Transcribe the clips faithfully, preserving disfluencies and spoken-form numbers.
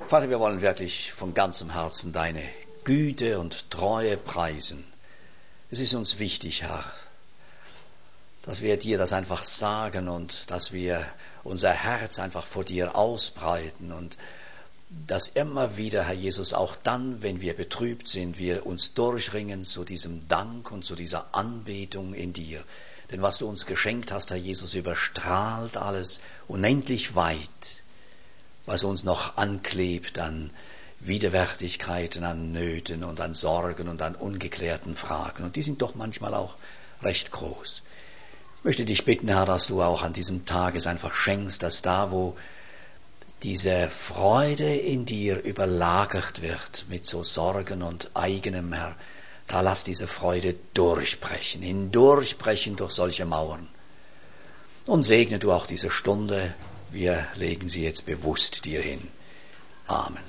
Vater, wir wollen wirklich von ganzem Herzen deine Güte und Treue preisen. Es ist uns wichtig, Herr, dass wir dir das einfach sagen und dass wir unser Herz einfach vor dir ausbreiten und dass immer wieder, Herr Jesus, auch dann, wenn wir betrübt sind, wir uns durchringen zu diesem Dank und zu dieser Anbetung in dir. Denn was du uns geschenkt hast, Herr Jesus, überstrahlt alles unendlich weit, was uns noch anklebt an Widerwärtigkeiten, an Nöten und an Sorgen und an ungeklärten Fragen. Und die sind doch manchmal auch recht groß. Ich möchte dich bitten, Herr, dass du auch an diesem Tag es einfach schenkst, dass da, wo diese Freude in dir überlagert wird mit so Sorgen und eigenem, Herr, da lass diese Freude durchbrechen, hindurchbrechen durch solche Mauern. Und segne du auch diese Stunde. Wir legen sie jetzt bewusst dir hin. Amen.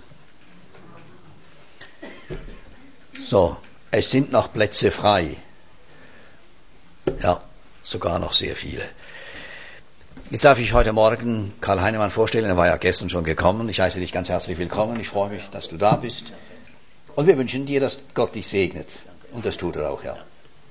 So, es sind noch Plätze frei. Ja, sogar noch sehr viele. Jetzt darf ich heute Morgen Karl Heinemann vorstellen. Er war ja gestern schon gekommen. Ich heiße dich ganz herzlich willkommen. Ich freue mich, dass du da bist. Und wir wünschen dir, dass Gott dich segnet. Und das tut er auch, ja.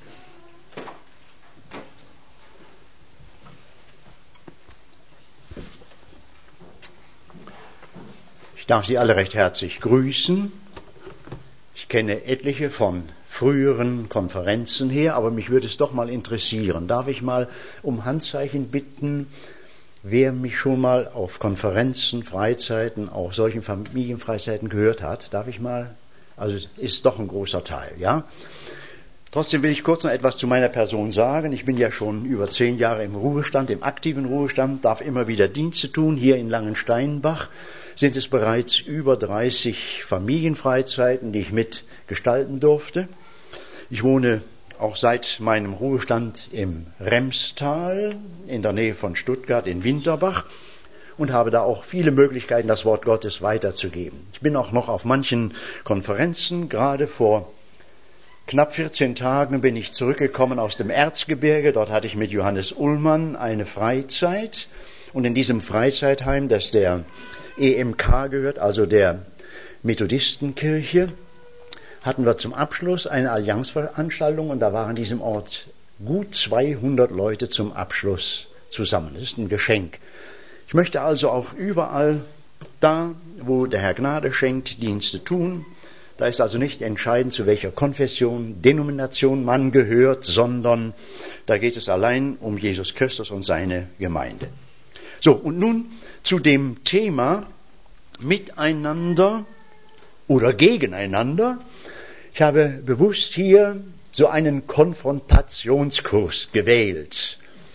Ich darf Sie alle recht herzlich grüßen. Ich kenne etliche von früheren Konferenzen her, aber mich würde es doch mal interessieren. Darf ich mal um Handzeichen bitten, wer mich schon mal auf Konferenzen, Freizeiten, auch solchen Familienfreizeiten gehört hat? Darf ich mal? Also es ist doch ein großer Teil, ja? Trotzdem will ich kurz noch etwas zu meiner Person sagen. Ich bin ja schon über zehn Jahre im Ruhestand, im aktiven Ruhestand, darf immer wieder Dienste tun. Hier in Langensteinbach sind es bereits über dreißig Familienfreizeiten, die ich mitgestalten durfte. Ich wohne auch seit meinem Ruhestand im Remstal, in der Nähe von Stuttgart in Winterbach, und habe da auch viele Möglichkeiten, das Wort Gottes weiterzugeben. Ich bin auch noch auf manchen Konferenzen. Gerade vor knapp vierzehn Tagen bin ich zurückgekommen aus dem Erzgebirge. Dort hatte ich mit Johannes Ullmann eine Freizeit. Und in diesem Freizeitheim, das der E M K gehört, also der Methodistenkirche, hatten wir zum Abschluss eine Allianzveranstaltung. Und da waren an diesem Ort gut zweihundert Leute zum Abschluss zusammen. Das ist ein Geschenk. Ich möchte also auch überall da, wo der Herr Gnade schenkt, Dienste tun. Da ist also nicht entscheidend, zu welcher Konfession, Denomination man gehört, sondern da geht es allein um Jesus Christus und seine Gemeinde. So, und nun zu dem Thema Miteinander oder Gegeneinander. Ich habe bewusst hier so einen Konfrontationskurs gewählt.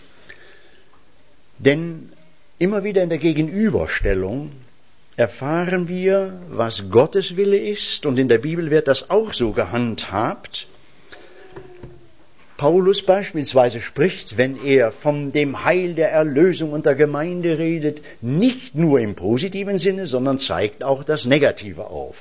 Denn immer wieder in der Gegenüberstellung erfahren wir, was Gottes Wille ist, und in der Bibel wird das auch so gehandhabt. Paulus beispielsweise spricht, wenn er von dem Heil der Erlösung und der Gemeinde redet, nicht nur im positiven Sinne, sondern zeigt auch das Negative auf.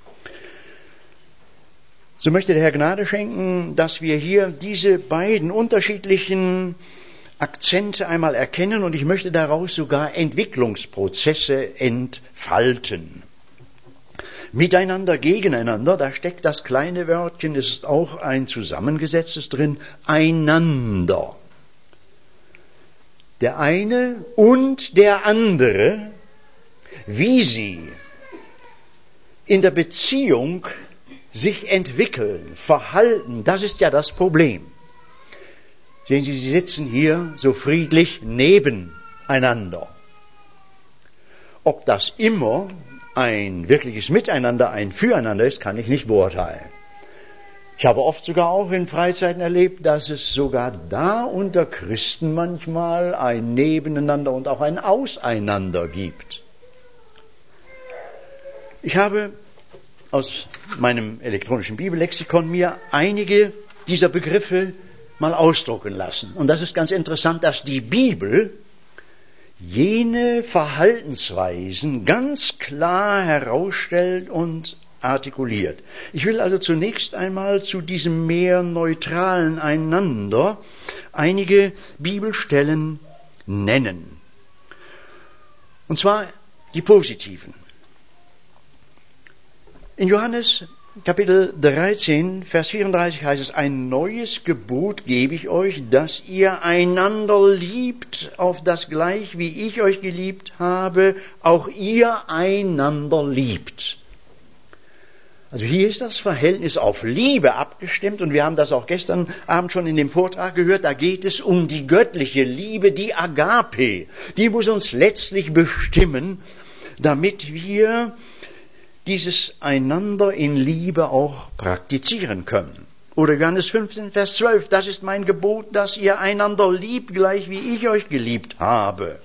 So möchte der Herr Gnade schenken, dass wir hier diese beiden unterschiedlichen Akzente einmal erkennen, und ich möchte daraus sogar Entwicklungsprozesse entfalten. Miteinander, gegeneinander, da steckt das kleine Wörtchen, es ist auch ein zusammengesetztes drin, einander. Der eine und der andere, wie sie in der Beziehung sich entwickeln, verhalten, das ist ja das Problem. Sehen Sie, Sie sitzen hier so friedlich nebeneinander. Ob das immer ein wirkliches Miteinander, ein Füreinander ist, kann ich nicht beurteilen. Ich habe oft sogar auch in Freizeiten erlebt, dass es sogar da unter Christen manchmal ein Nebeneinander und auch ein Auseinander gibt. Ich habe aus meinem elektronischen Bibellexikon mir einige dieser Begriffe mal ausdrucken lassen. Und das ist ganz interessant, dass die Bibel jene Verhaltensweisen ganz klar herausstellt und artikuliert. Ich will also zunächst einmal zu diesem mehr neutralen Einander einige In Johannes Kapitel dreizehn, Vers vierunddreißig heißt es, ein neues Gebot gebe ich euch, dass ihr einander liebt, auf das gleich wie ich euch geliebt habe, auch ihr einander liebt. Also hier ist das Verhältnis auf Liebe abgestimmt und wir haben das auch gestern Abend schon in dem Vortrag gehört, da geht es um die göttliche Liebe, die Agape, die muss uns letztlich bestimmen, damit wir dieses einander in Liebe auch praktizieren können. Oder Johannes fünfzehn, Vers zwölf, das ist mein Gebot, dass ihr einander liebt, gleich wie ich euch geliebt habe.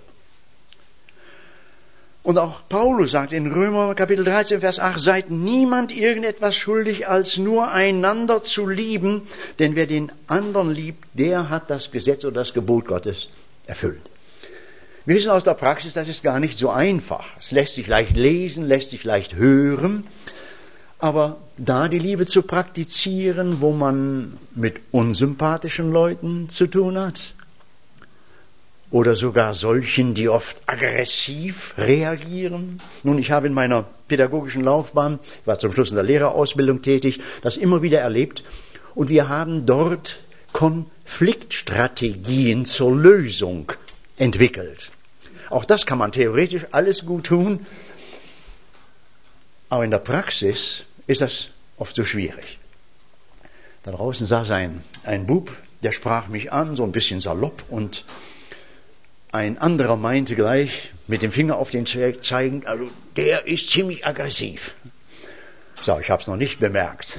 Und auch Paulus sagt in Römer Kapitel dreizehn, Vers acht, seid niemand irgendetwas schuldig, als nur einander zu lieben, denn wer den anderen liebt, der hat das Gesetz oder das Gebot Gottes erfüllt. Wir wissen aus der Praxis, das ist gar nicht so einfach. Es lässt sich leicht lesen, lässt sich leicht hören, aber da die Liebe zu praktizieren, wo man mit unsympathischen Leuten zu tun hat, oder sogar solchen, die oft aggressiv reagieren. Nun, ich habe in meiner pädagogischen Laufbahn, ich war zum Schluss in der Lehrerausbildung tätig, das immer wieder erlebt. Und wir haben dort Konfliktstrategien zur Lösung entwickelt. Auch das kann man theoretisch alles gut tun, aber in der Praxis ist das oft so schwierig. Da draußen saß ein, ein Bub, der sprach mich an, so ein bisschen salopp, und ein anderer meinte gleich, mit dem Finger auf den zeigend, also der ist ziemlich aggressiv. So, ich habe es noch nicht bemerkt.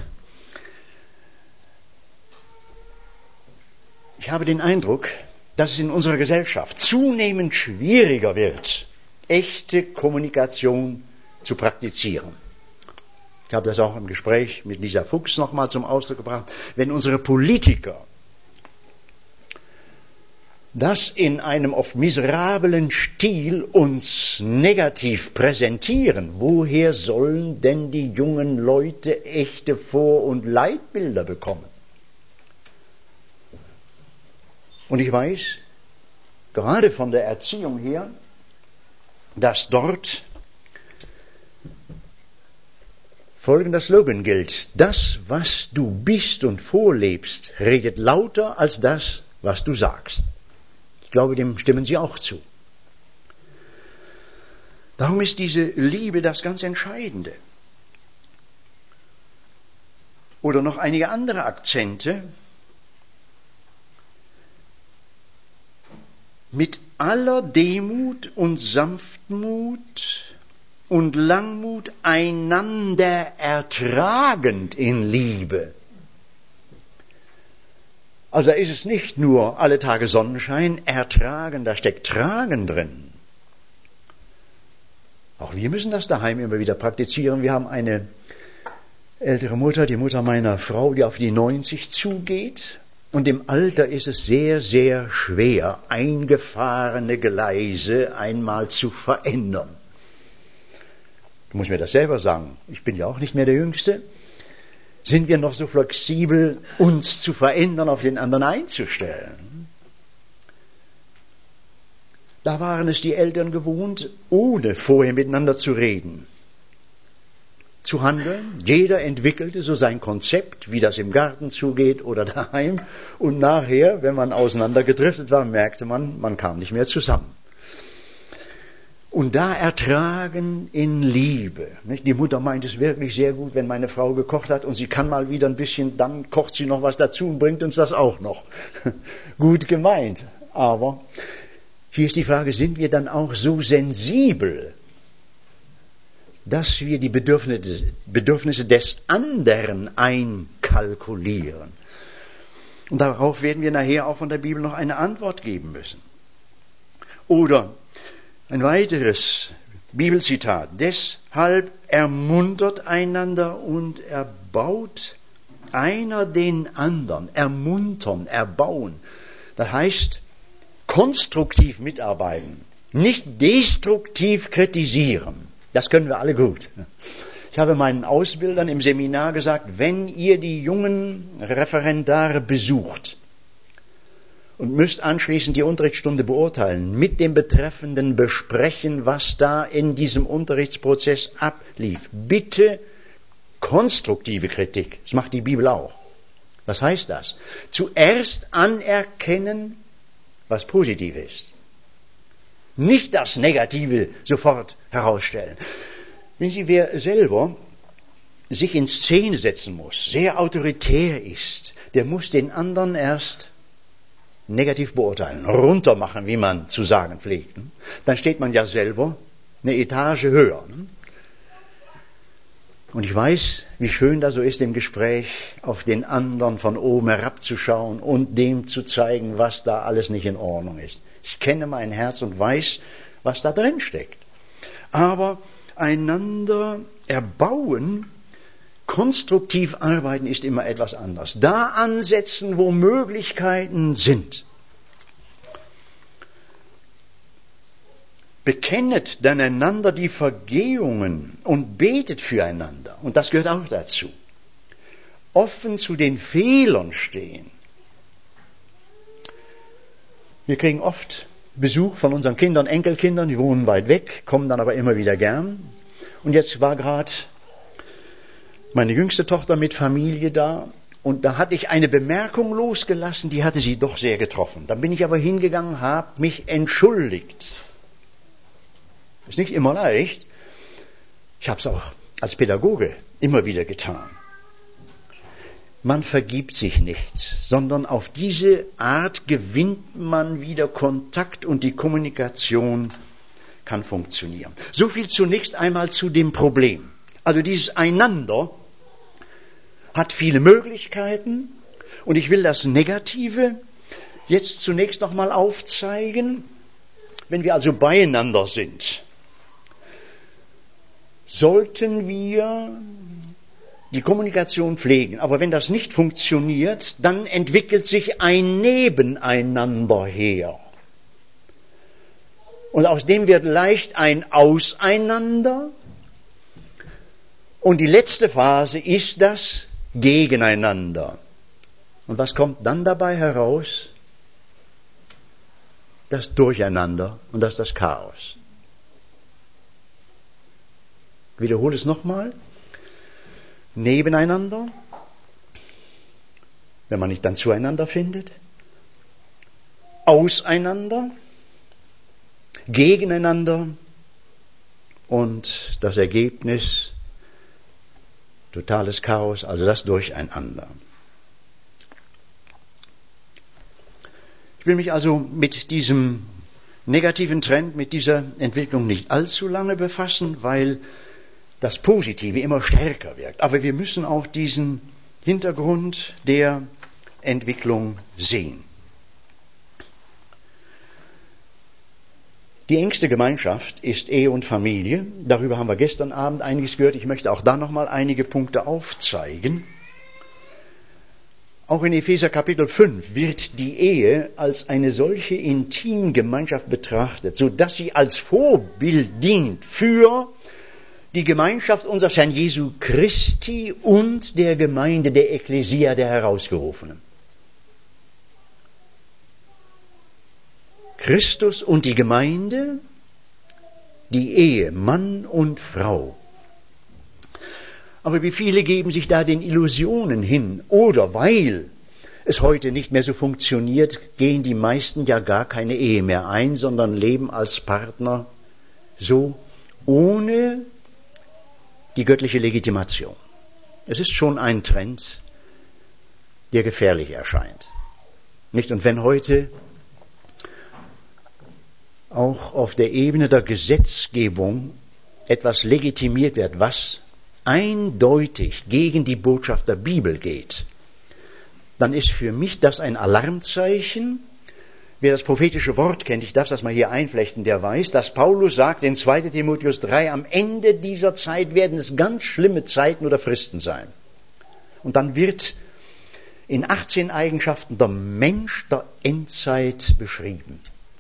Ich habe den Eindruck, dass es in unserer Gesellschaft zunehmend schwieriger wird, echte Kommunikation zu praktizieren. Ich habe das auch im Gespräch mit Lisa Fuchs nochmal zum Ausdruck gebracht. Wenn unsere Politiker das in einem oft miserablen Stil uns negativ präsentieren, woher sollen denn die jungen Leute echte Vor- und Leitbilder bekommen? Und ich weiß, gerade von der Erziehung her, dass dort folgender Slogan gilt: Das, was du bist und vorlebst, redet lauter als das, was du sagst. Ich glaube, dem stimmen Sie auch zu. Darum ist diese Liebe das ganz Entscheidende. Oder noch einige andere Akzente. Mit aller Demut und Sanftmut und Langmut einander ertragend in Liebe. Also da ist es nicht nur alle Tage Sonnenschein, ertragen, da steckt Tragen drin. Auch wir müssen das daheim immer wieder praktizieren. Wir haben eine ältere Mutter, die Mutter meiner Frau, die auf die neunzig zugeht. Und im Alter ist es sehr, sehr schwer, eingefahrene Gleise einmal zu verändern. Ich muss mir das selber sagen. Ich bin ja auch nicht mehr der Jüngste. Sind wir noch so flexibel, uns zu verändern, auf den anderen einzustellen? Da waren es die Eltern gewohnt, ohne vorher miteinander zu reden, zu handeln. Jeder entwickelte so sein Konzept, wie das im Garten zugeht oder daheim. Und nachher, wenn man auseinandergedriftet war, merkte man, man kam nicht mehr zusammen. Und da ertragen in Liebe. Nicht? Die Mutter meint es wirklich sehr gut, wenn meine Frau gekocht hat und sie kann mal wieder ein bisschen, dann kocht sie noch was dazu und bringt uns das auch noch. Gut gemeint. Aber hier ist die Frage, sind wir dann auch so sensibel, dass wir die Bedürfnisse, Bedürfnisse des anderen einkalkulieren? Und darauf werden wir nachher auch von der Bibel noch eine Antwort geben müssen. Oder ein weiteres Bibelzitat. Deshalb ermuntert einander und erbaut einer den anderen. Ermuntern, erbauen. Das heißt, konstruktiv mitarbeiten, nicht destruktiv kritisieren. Das können wir alle gut. Ich habe meinen Ausbildern im Seminar gesagt, wenn ihr die jungen Referendare besucht und müsst anschließend die Unterrichtsstunde beurteilen, mit dem Betreffenden besprechen, was da in diesem Unterrichtsprozess ablief. Bitte konstruktive Kritik. Das macht die Bibel auch. Was heißt das? Zuerst anerkennen, was positiv ist. Nicht das Negative sofort herausstellen. Wenn Sie, wer selber sich in Szene setzen muss, sehr autoritär ist, der muss den anderen erst negativ beurteilen, runtermachen, wie man zu sagen pflegt. Dann steht man ja selber eine Etage höher. Und ich weiß, wie schön das so ist, im Gespräch auf den anderen von oben herabzuschauen und dem zu zeigen, was da alles nicht in Ordnung ist. Ich kenne mein Herz und weiß, was da drin steckt. Aber einander erbauen, konstruktiv arbeiten ist immer etwas anderes. Da ansetzen, wo Möglichkeiten sind. Bekennet dann einander die Vergehungen und betet füreinander. Und das gehört auch dazu. Offen zu den Fehlern stehen. Wir kriegen oft Besuch von unseren Kindern, Enkelkindern, die wohnen weit weg, kommen dann aber immer wieder gern. Und jetzt war gerade meine jüngste Tochter mit Familie da und da hatte ich eine Bemerkung losgelassen, die hatte sie doch sehr getroffen. Dann bin ich aber hingegangen, habe mich entschuldigt. Ist nicht immer leicht. Ich habe es auch als Pädagoge immer wieder getan. Man vergibt sich nichts, sondern auf diese Art gewinnt man wieder Kontakt und die Kommunikation kann funktionieren. So viel zunächst einmal zu dem Problem. Also dieses Einander hat viele Möglichkeiten und ich will das Negative jetzt zunächst nochmal aufzeigen. Wenn wir also beieinander sind, sollten wir die Kommunikation pflegen. Aber wenn das nicht funktioniert, dann entwickelt sich ein Nebeneinander her. Und aus dem wird leicht ein Auseinander. Und die letzte Phase ist das Gegeneinander. Und was kommt dann dabei heraus? Das Durcheinander und das ist das Chaos. Ich wiederhole es nochmal. Nebeneinander, wenn man nicht dann zueinander findet. Auseinander, gegeneinander und das Ergebnis totales Chaos, also das Durcheinander. Ich will mich also mit diesem negativen Trend, mit dieser Entwicklung nicht allzu lange befassen, weil das Positive immer stärker wirkt. Aber wir müssen auch diesen Hintergrund der Entwicklung sehen. Die engste Gemeinschaft ist Ehe und Familie. Darüber haben wir gestern Abend einiges gehört. Ich möchte auch da nochmal einige Punkte aufzeigen. Auch in Epheser Kapitel fünf wird die Ehe als eine solche Intimgemeinschaft betrachtet, sodass sie als Vorbild dient für die Gemeinschaft unseres Herrn Jesu Christi und der Gemeinde, der Ekklesia, der Herausgerufenen. Christus und die Gemeinde, die Ehe, Mann und Frau. Aber wie viele geben sich da den Illusionen hin? Oder weil es heute nicht mehr so funktioniert, gehen die meisten ja gar keine Ehe mehr ein, sondern leben als Partner so ohne die göttliche Legitimation. Es ist schon ein Trend, der gefährlich erscheint. Nicht? Und wenn heute auch auf der Ebene der Gesetzgebung etwas legitimiert wird, was eindeutig gegen die Botschaft der Bibel geht, dann ist für mich das ein Alarmzeichen. Wer das prophetische Wort kennt, ich darf das mal hier einflechten, der weiß, dass Paulus sagt in zweiter Timotheus drei, am Ende dieser Zeit werden es ganz schlimme Zeiten oder Fristen sein. Und dann wird in achtzehn Eigenschaften der Mensch der Endzeit beschrieben.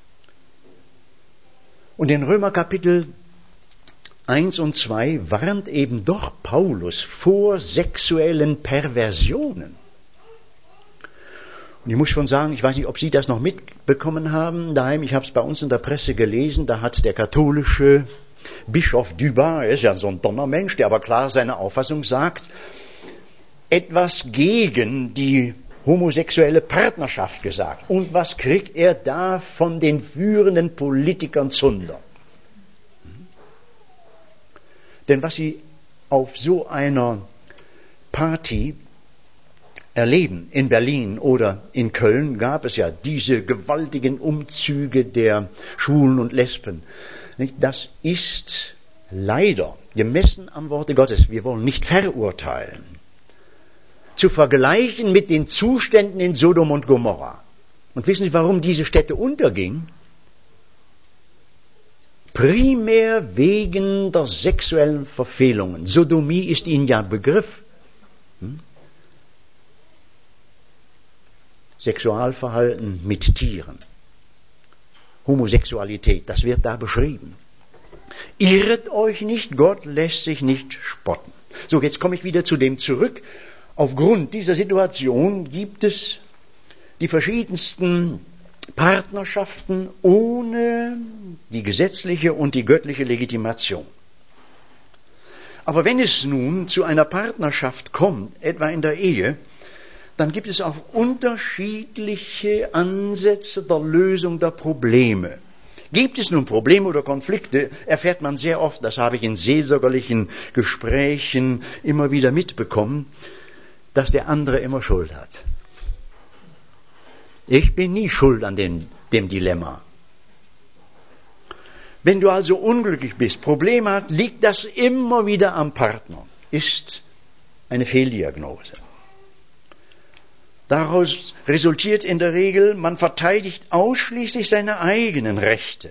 Und in Römer Kapitel eins und zwei warnt eben doch Paulus vor sexuellen Perversionen. Und ich muss schon sagen, ich weiß nicht, ob Sie das noch mitbekommen haben daheim. Ich habe es bei uns in der Presse gelesen. Da hat der katholische Bischof Duba, er ist ja so ein Donnermensch, der aber klar seine Auffassung sagt, etwas gegen die homosexuelle Partnerschaft gesagt. Und was kriegt er da von den führenden Politikern Zunder? Denn was sie auf so einer Party erleben, in Berlin oder in Köln gab es ja diese gewaltigen Umzüge der Schwulen und Lesben. Das ist leider, gemessen am Worte Gottes, wir wollen nicht verurteilen, zu vergleichen mit den Zuständen in Sodom und Gomorra. Und wissen Sie, warum diese Städte untergingen? Primär wegen der sexuellen Verfehlungen. Sodomie ist Ihnen ja Begriff. Hm? Sexualverhalten mit Tieren. Homosexualität, das wird da beschrieben. Irret euch nicht, Gott lässt sich nicht spotten. So, jetzt komme ich wieder zu dem zurück. Aufgrund dieser Situation gibt es die verschiedensten Partnerschaften ohne die gesetzliche und die göttliche Legitimation. Aber wenn es nun zu einer Partnerschaft kommt, etwa in der Ehe, dann gibt es auch unterschiedliche Ansätze der Lösung der Probleme. Gibt es nun Probleme oder Konflikte, erfährt man sehr oft, das habe ich in seelsorgerlichen Gesprächen immer wieder mitbekommen, dass der andere immer Schuld hat. Ich bin nie schuld an dem, dem Dilemma. Wenn du also unglücklich bist, Probleme hast, liegt das immer wieder am Partner. Ist eine Fehldiagnose. Daraus resultiert in der Regel, man verteidigt ausschließlich seine eigenen Rechte.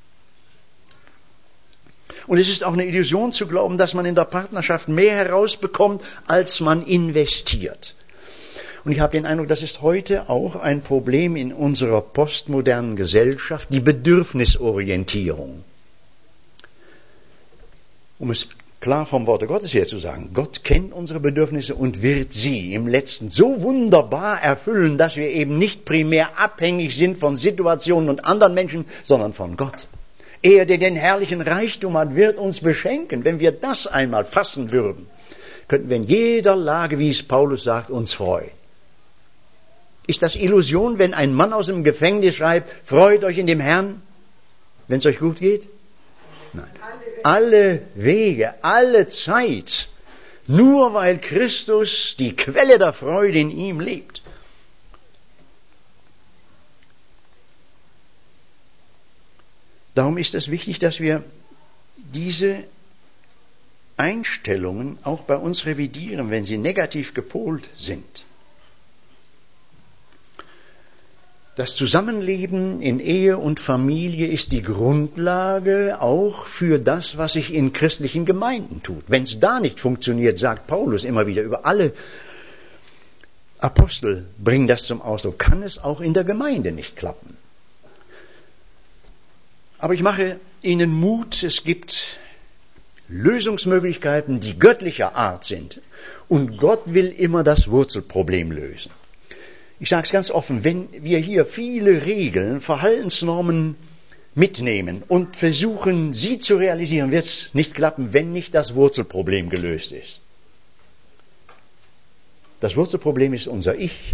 Und es ist auch eine Illusion zu glauben, dass man in der Partnerschaft mehr herausbekommt, als man investiert. Und ich habe den Eindruck, das ist heute auch ein Problem in unserer postmodernen Gesellschaft, die Bedürfnisorientierung. Um es klar vom Worte Gottes her zu sagen, Gott kennt unsere Bedürfnisse und wird sie im Letzten so wunderbar erfüllen, dass wir eben nicht primär abhängig sind von Situationen und anderen Menschen, sondern von Gott. Er, der den herrlichen Reichtum hat, wird uns beschenken. Wenn wir das einmal fassen würden, könnten wir in jeder Lage, wie es Paulus sagt, uns freuen. Ist das Illusion, wenn ein Mann aus dem Gefängnis schreibt, freut euch in dem Herrn, wenn es euch gut geht? Nein. Alle Wege, alle Zeit, nur weil Christus, die Quelle der Freude in ihm lebt. Darum ist es wichtig, dass wir diese Einstellungen auch bei uns revidieren, wenn sie negativ gepolt sind. Das Zusammenleben in Ehe und Familie ist die Grundlage auch für das, was sich in christlichen Gemeinden tut. Wenn es da nicht funktioniert, sagt Paulus immer wieder, über alle Apostel bringen das zum Ausdruck, kann es auch in der Gemeinde nicht klappen. Aber ich mache Ihnen Mut, es gibt Lösungsmöglichkeiten, die göttlicher Art sind. Und Gott will immer das Wurzelproblem lösen. Ich sage es ganz offen, wenn wir hier viele Regeln, Verhaltensnormen mitnehmen und versuchen, sie zu realisieren, wird es nicht klappen, wenn nicht das Wurzelproblem gelöst ist. Das Wurzelproblem ist unser Ich.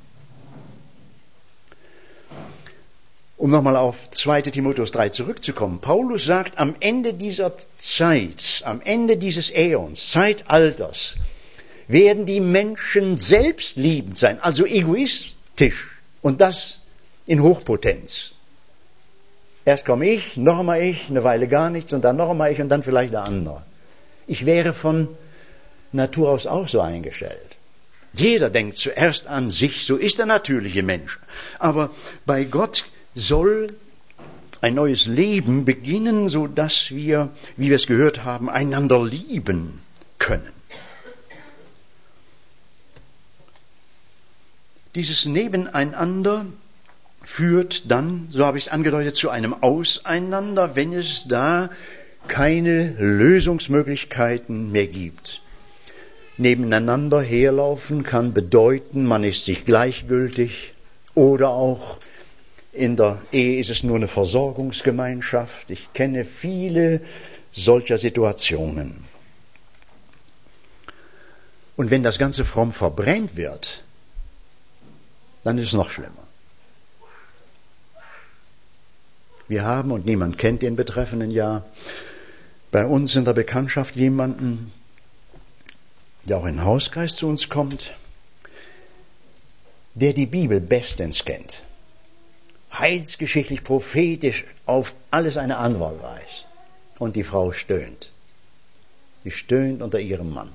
Um nochmal auf zweiter Timotheus drei zurückzukommen. Paulus sagt, am Ende dieser Zeit, am Ende dieses Äons, Zeitalters, werden die Menschen selbstliebend sein, also egoistisch, und das in Hochpotenz. Erst komme ich, noch einmal ich, eine Weile gar nichts und dann noch einmal ich und dann vielleicht der andere. Ich wäre von Natur aus auch so eingestellt. Jeder denkt zuerst an sich, so ist der natürliche Mensch. Aber bei Gott soll ein neues Leben beginnen, so dass wir, wie wir es gehört haben, einander lieben können. Dieses Nebeneinander führt dann, so habe ich es angedeutet, zu einem Auseinander, wenn es da keine Lösungsmöglichkeiten mehr gibt. Nebeneinander herlaufen kann bedeuten, man ist sich gleichgültig, oder auch in der Ehe ist es nur eine Versorgungsgemeinschaft. Ich kenne viele solcher Situationen. Und wenn das Ganze fromm verbrämt wird, dann ist es noch schlimmer. Wir haben, und niemand kennt den Betreffenden ja, bei uns in der Bekanntschaft jemanden, der auch in den Hauskreis zu uns kommt, der die Bibel bestens kennt, heilsgeschichtlich, prophetisch auf alles eine Antwort weiß. Und die Frau stöhnt. Sie stöhnt unter ihrem Mann,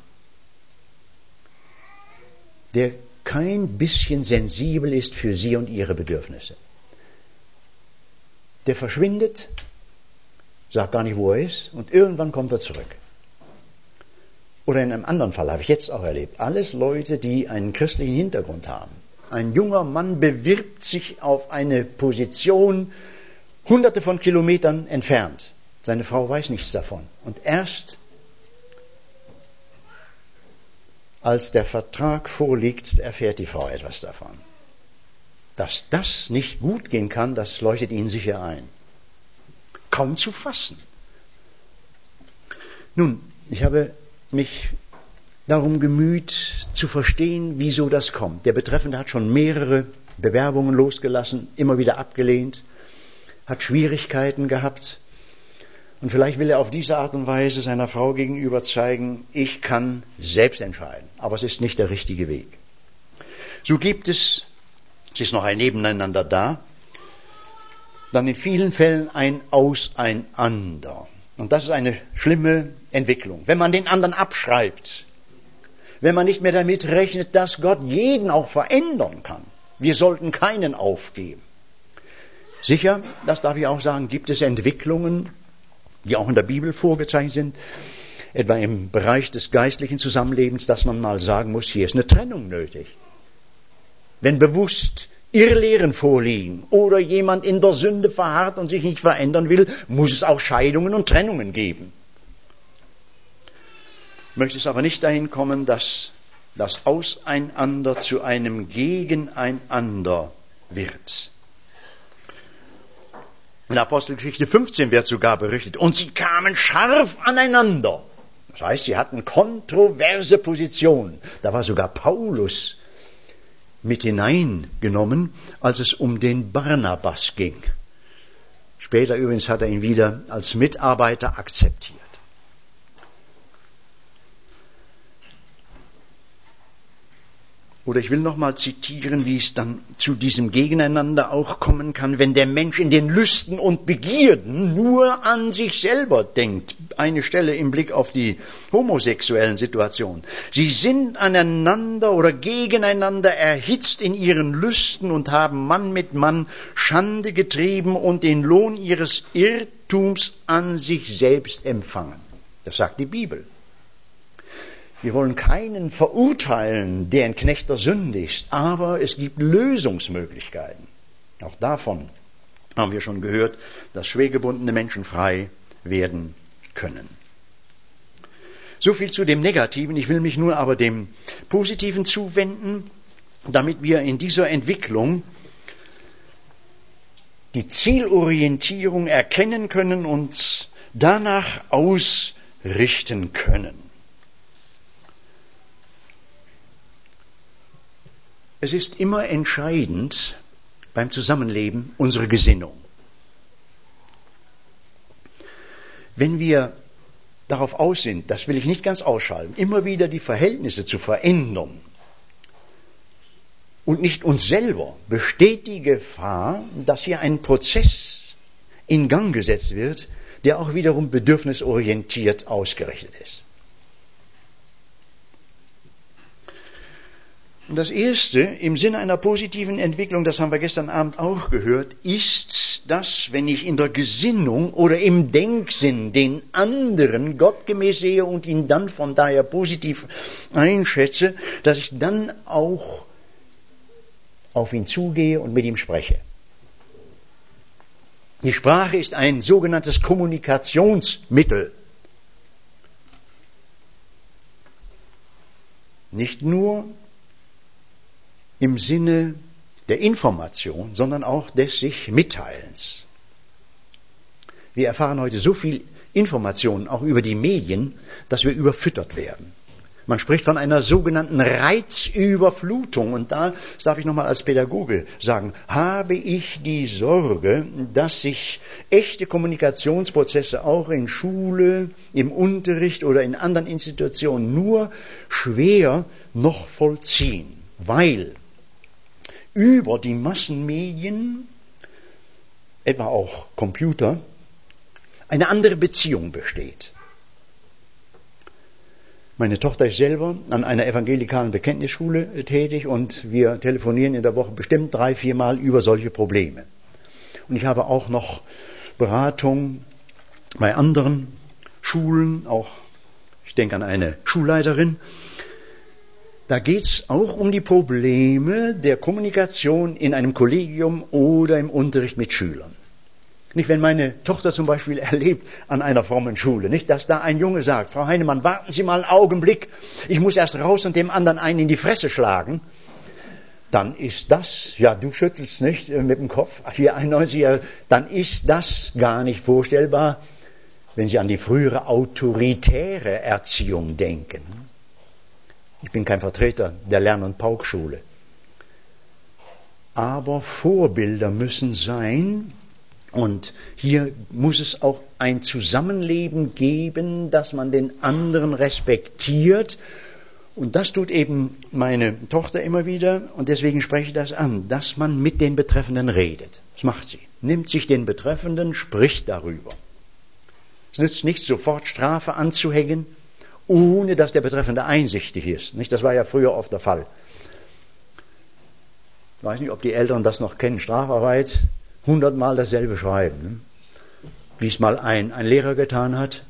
der kein bisschen sensibel ist für sie und ihre Bedürfnisse. Der verschwindet, sagt gar nicht, wo er ist, und irgendwann kommt er zurück. Oder in einem anderen Fall habe ich jetzt auch erlebt, alles Leute, die einen christlichen Hintergrund haben. Ein junger Mann bewirbt sich auf eine Position hunderte von Kilometern entfernt. Seine Frau weiß nichts davon. Und erst als der Vertrag vorliegt, erfährt die Frau etwas davon. Dass das nicht gut gehen kann, das leuchtet Ihnen sicher ein. Kaum zu fassen. Nun, ich habe mich darum gemüht, zu verstehen, wieso das kommt. Der Betreffende hat schon mehrere Bewerbungen losgelassen, immer wieder abgelehnt, hat Schwierigkeiten gehabt. Und vielleicht will er auf diese Art und Weise seiner Frau gegenüber zeigen, ich kann selbst entscheiden, aber es ist nicht der richtige Weg. So gibt es, es ist noch ein Nebeneinander da, dann in vielen Fällen ein Auseinander. Und das ist eine schlimme Entwicklung. Wenn man den anderen abschreibt, wenn man nicht mehr damit rechnet, dass Gott jeden auch verändern kann. Wir sollten keinen aufgeben. Sicher, das darf ich auch sagen, gibt es Entwicklungen, die auch in der Bibel vorgezeichnet sind, etwa im Bereich des geistlichen Zusammenlebens, dass man mal sagen muss, hier ist eine Trennung nötig. Wenn bewusst Irrlehren vorliegen oder jemand in der Sünde verharrt und sich nicht verändern will, muss es auch Scheidungen und Trennungen geben. Möchte es aber nicht dahin kommen, dass das Auseinander zu einem Gegeneinander wird. In Apostelgeschichte fünfzehn wird sogar berichtet, und sie kamen scharf aneinander. Das heißt, sie hatten kontroverse Positionen. Da war sogar Paulus mit hineingenommen, als es um den Barnabas ging. Später übrigens hat er ihn wieder als Mitarbeiter akzeptiert. Oder ich will noch mal zitieren, wie es dann zu diesem Gegeneinander auch kommen kann, wenn der Mensch in den Lüsten und Begierden nur an sich selber denkt. Eine Stelle im Blick auf die homosexuellen Situationen. Sie sind aneinander oder gegeneinander erhitzt in ihren Lüsten und haben Mann mit Mann Schande getrieben und den Lohn ihres Irrtums an sich selbst empfangen. Das sagt die Bibel. Wir wollen keinen verurteilen, der ein Knecht der Sünde ist, aber es gibt Lösungsmöglichkeiten. Auch davon haben wir schon gehört, dass schwergebundene Menschen frei werden können. So viel zu dem Negativen. Ich will mich nur aber dem Positiven zuwenden, damit wir in dieser Entwicklung die Zielorientierung erkennen können und danach ausrichten können. Es ist immer entscheidend beim Zusammenleben unsere Gesinnung. Wenn wir darauf aus sind, das will ich nicht ganz ausschalten, immer wieder die Verhältnisse zu verändern und nicht uns selber, besteht die Gefahr, dass hier ein Prozess in Gang gesetzt wird, der auch wiederum bedürfnisorientiert ausgerichtet ist. Und das Erste im Sinne einer positiven Entwicklung, das haben wir gestern Abend auch gehört, ist, dass, wenn ich in der Gesinnung oder im Denksinn den anderen gottgemäß sehe und ihn dann von daher positiv einschätze, dass ich dann auch auf ihn zugehe und mit ihm spreche. Die Sprache ist ein sogenanntes Kommunikationsmittel. Nicht nur im Sinne der Information, sondern auch des sich Mitteilens. Wir erfahren heute so viel Informationen, auch über die Medien, dass wir überfüttert werden. Man spricht von einer sogenannten Reizüberflutung. Und da, das darf ich nochmal als Pädagoge sagen, habe ich die Sorge, dass sich echte Kommunikationsprozesse auch in Schule, im Unterricht oder in anderen Institutionen nur schwer noch vollziehen, weil über die Massenmedien, etwa auch Computer, eine andere Beziehung besteht. Meine Tochter ist selber an einer evangelikalen Bekenntnisschule tätig und wir telefonieren in der Woche bestimmt drei, vier Mal über solche Probleme. Und ich habe auch noch Beratung bei anderen Schulen, auch ich denke an eine Schulleiterin. Da geht es auch um die Probleme der Kommunikation in einem Kollegium oder im Unterricht mit Schülern. Nicht, wenn meine Tochter zum Beispiel erlebt an einer frommen Schule, nicht, dass da ein Junge sagt, Frau Heinemann, warten Sie mal einen Augenblick, ich muss erst raus und dem anderen einen in die Fresse schlagen, dann ist das, ja, du schüttelst nicht mit dem Kopf, hier einundneunziger, dann ist das gar nicht vorstellbar, wenn Sie an die frühere autoritäre Erziehung denken. Ich bin kein Vertreter der Lern- und Paukschule. Aber Vorbilder müssen sein. Und hier muss es auch ein Zusammenleben geben, dass man den anderen respektiert. Und das tut eben meine Tochter immer wieder. Und deswegen spreche ich das an, dass man mit den Betreffenden redet. Das macht sie. Nimmt sich den Betreffenden, spricht darüber. Es nützt nicht, sofort Strafe anzuhängen, ohne dass der Betreffende einsichtig ist. Nicht? Das war ja früher oft der Fall. Ich weiß nicht, ob die Älteren das noch kennen. Strafarbeit. Hundertmal dasselbe schreiben, ne? Wie es mal ein, ein Lehrer getan hat.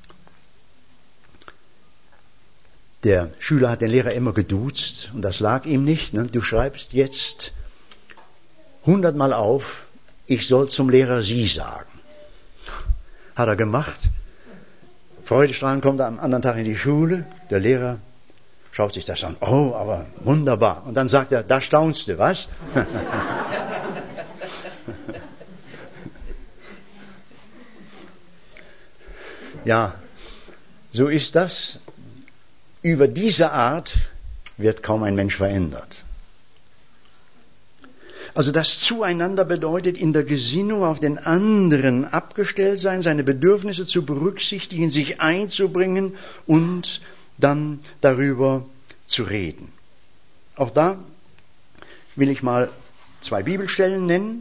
Der Schüler hat den Lehrer immer geduzt und das lag ihm nicht. Ne? Du schreibst jetzt hundertmal auf, ich soll zum Lehrer Sie sagen. Hat er gemacht. Freudestrahlend kommt er am anderen Tag in die Schule. Der Lehrer schaut sich das an. Oh, aber wunderbar. Und dann sagt er, da staunst du, was? Ja, so ist das. Über diese Art wird kaum ein Mensch verändert. Also das Zueinander bedeutet in der Gesinnung auf den anderen abgestellt sein, seine Bedürfnisse zu berücksichtigen, sich einzubringen und dann darüber zu reden. Auch da will ich mal zwei Bibelstellen nennen.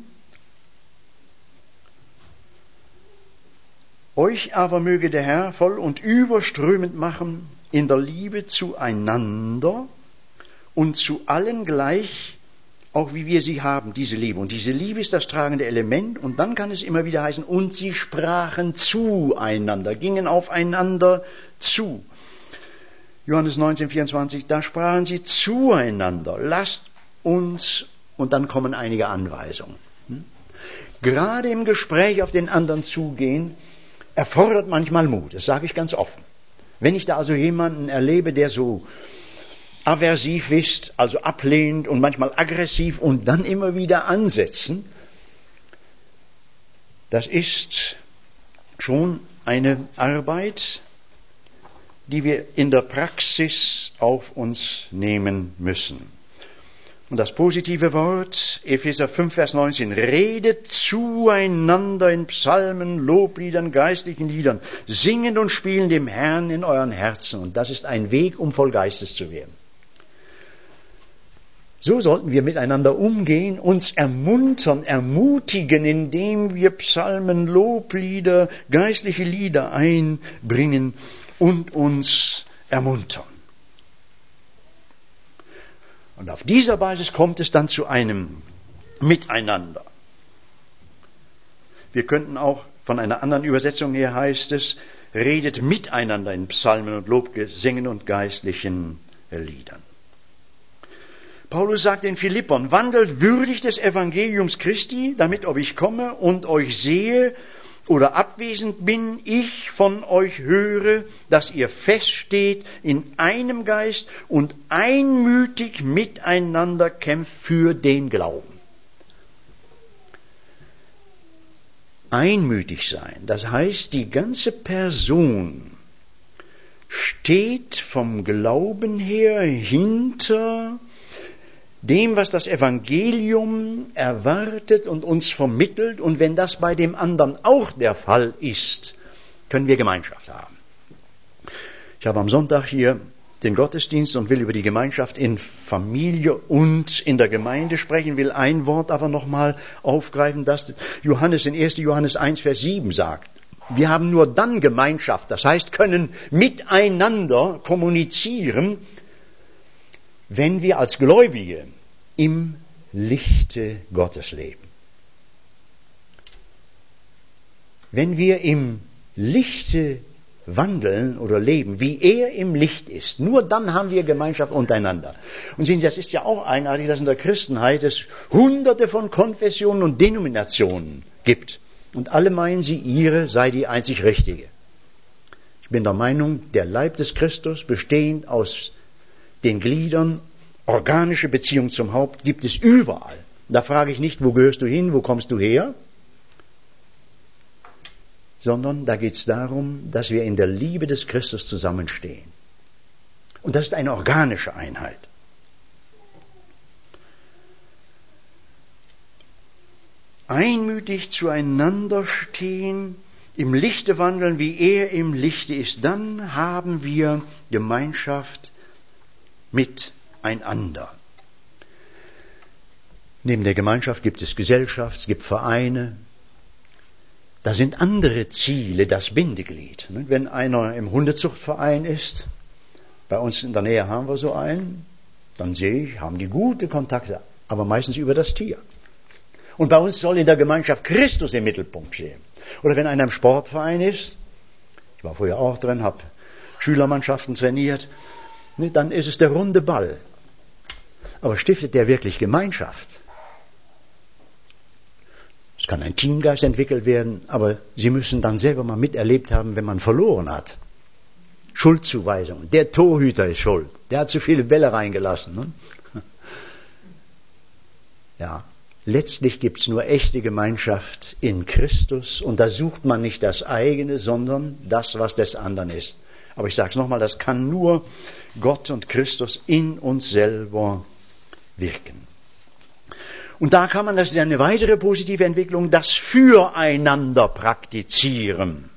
Euch aber möge der Herr voll und überströmend machen in der Liebe zueinander und zu allen gleich, auch wie wir sie haben, diese Liebe. Und diese Liebe ist das tragende Element. Und dann kann es immer wieder heißen, und sie sprachen zueinander, gingen aufeinander zu. Johannes neunzehn, vierundzwanzig, da sprachen sie zueinander, lasst uns, und dann kommen einige Anweisungen. Hm? Gerade im Gespräch auf den anderen zugehen, erfordert manchmal Mut, das sage ich ganz offen. Wenn ich da also jemanden erlebe, der so aversiv ist, also ablehnend und manchmal aggressiv und dann immer wieder ansetzen, das ist schon eine Arbeit, die wir in der Praxis auf uns nehmen müssen. Und das positive Wort, Epheser fünf, Vers neunzehn, redet zueinander in Psalmen, Lobliedern, geistlichen Liedern, singend und spielend dem Herrn in euren Herzen. Und das ist ein Weg, um voll Geistes zu werden. So sollten wir miteinander umgehen, uns ermuntern, ermutigen, indem wir Psalmen, Loblieder, geistliche Lieder einbringen und uns ermuntern. Und auf dieser Basis kommt es dann zu einem Miteinander. Wir könnten auch von einer anderen Übersetzung her heißt es, redet miteinander in Psalmen und Lobgesängen und geistlichen Liedern. Paulus sagt in Philippern, wandelt würdig des Evangeliums Christi, damit ob ich komme und euch sehe oder abwesend bin, ich von euch höre, dass ihr feststeht in einem Geist und einmütig miteinander kämpft für den Glauben. einmütig sein. Das heißt, die ganze Person steht vom Glauben her hinter dem, was das Evangelium erwartet und uns vermittelt. Und wenn das bei dem anderen auch der Fall ist, können wir Gemeinschaft haben. Ich habe am Sonntag hier den Gottesdienst und will über die Gemeinschaft in Familie und in der Gemeinde sprechen, will ein Wort aber nochmal aufgreifen, das Johannes in erster Johannes eins, Vers sieben sagt. Wir haben nur dann Gemeinschaft, das heißt, können miteinander kommunizieren, wenn wir als Gläubige im Lichte Gottes leben. Wenn wir im Lichte wandeln oder leben, wie er im Licht ist, nur dann haben wir Gemeinschaft untereinander. Und sehen Sie, das ist ja auch eigenartig, dass in der Christenheit es hunderte von Konfessionen und Denominationen gibt. Und alle meinen sie, ihre sei die einzig richtige. Ich bin der Meinung, der Leib des Christus, bestehend aus den Gliedern, organische Beziehung zum Haupt, gibt es überall. Da frage ich nicht, wo gehörst du hin, wo kommst du her? Sondern da geht es darum, dass wir in der Liebe des Christus zusammenstehen. Und das ist eine organische Einheit. Einmütig zueinander stehen, im Lichte wandeln, wie er im Lichte ist, dann haben wir Gemeinschaft miteinander. Neben der Gemeinschaft gibt es Gesellschaft, es gibt Vereine. Da sind andere Ziele das Bindeglied. Wenn einer im Hundezuchtverein ist, bei uns in der Nähe haben wir so einen, dann sehe ich, haben die gute Kontakte, aber meistens über das Tier. Und bei uns soll in der Gemeinschaft Christus im Mittelpunkt stehen. Oder wenn einer im Sportverein ist, ich war vorher auch drin, habe Schülermannschaften trainiert, dann ist es der runde Ball. Aber stiftet der wirklich Gemeinschaft? Es kann ein Teamgeist entwickelt werden, aber Sie müssen dann selber mal miterlebt haben, wenn man verloren hat. Schuldzuweisung. Der Torhüter ist schuld. Der hat zu viele Bälle reingelassen. Ne? Ja, letztlich gibt es nur echte Gemeinschaft in Christus und da sucht man nicht das eigene, sondern das, was des anderen ist. Aber ich sage es nochmal, das kann nur Gott und Christus in uns selber wirken. Und da kann man, das ist eine weitere positive Entwicklung, das Füreinander praktizieren.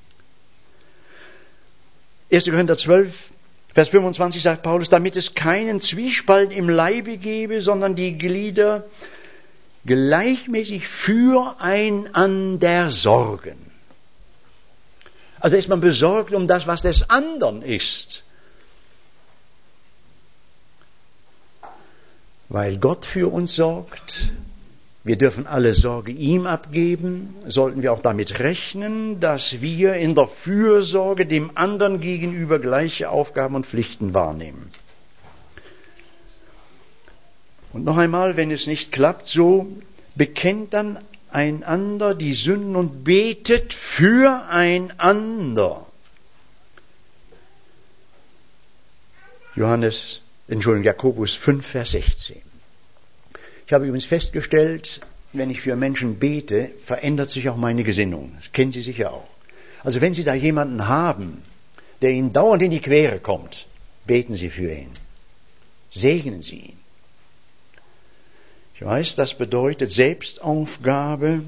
erster Korinther zwölf, Vers fünfundzwanzig sagt Paulus, damit es keinen Zwiespalt im Leibe gebe, sondern die Glieder gleichmäßig füreinander sorgen. Also ist man besorgt um das, was des anderen ist. Weil Gott für uns sorgt, wir dürfen alle Sorge ihm abgeben, sollten wir auch damit rechnen, dass wir in der Fürsorge dem anderen gegenüber gleiche Aufgaben und Pflichten wahrnehmen. Und noch einmal, wenn es nicht klappt, so bekennt dann einander die Sünden und betet füreinander. Johannes, Entschuldigung, Jakobus fünf, Vers sechzehn. Ich habe übrigens festgestellt, wenn ich für Menschen bete, verändert sich auch meine Gesinnung. Das kennen Sie sicher auch. Also wenn Sie da jemanden haben, der Ihnen dauernd in die Quere kommt, beten Sie für ihn. Segnen Sie ihn. Ich weiß, das bedeutet Selbstaufgabe,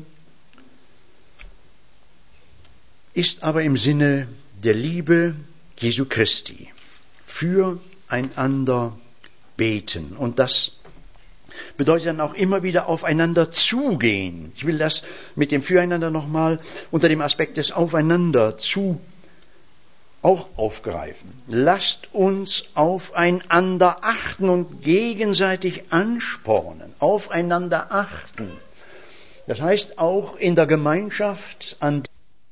ist aber im Sinne der Liebe Jesu Christi. Füreinander beten. Und das bedeutet dann auch immer wieder aufeinander zugehen. Ich will das mit dem Füreinander nochmal unter dem Aspekt des Aufeinander zu auch aufgreifen. Lasst uns aufeinander achten und gegenseitig anspornen. Aufeinander achten. Das heißt auch in der Gemeinschaft an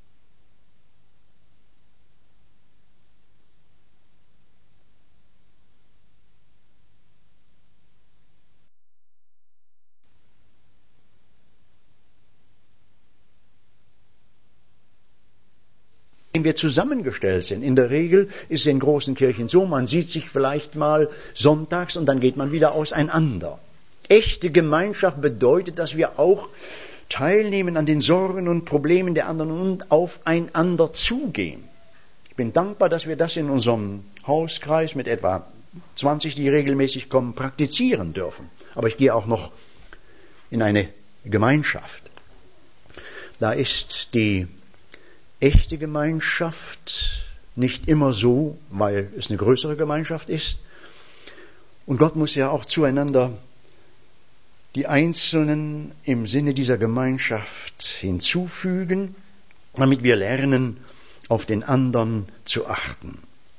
dem wir zusammengestellt sind. In der Regel ist es in großen Kirchen so, man sieht sich vielleicht mal sonntags und dann geht man wieder auseinander. Echte Gemeinschaft bedeutet, dass wir auch teilnehmen an den Sorgen und Problemen der anderen und aufeinander zugehen. Ich bin dankbar, dass wir das in unserem Hauskreis mit etwa zwanzig, die regelmäßig kommen, praktizieren dürfen. Aber ich gehe auch noch in eine Gemeinschaft. Da ist die echte Gemeinschaft nicht immer so, weil es eine größere Gemeinschaft ist. Und Gott muss ja auch zueinander die Einzelnen im Sinne dieser Gemeinschaft hinzufügen, damit wir lernen, auf den anderen zu achten.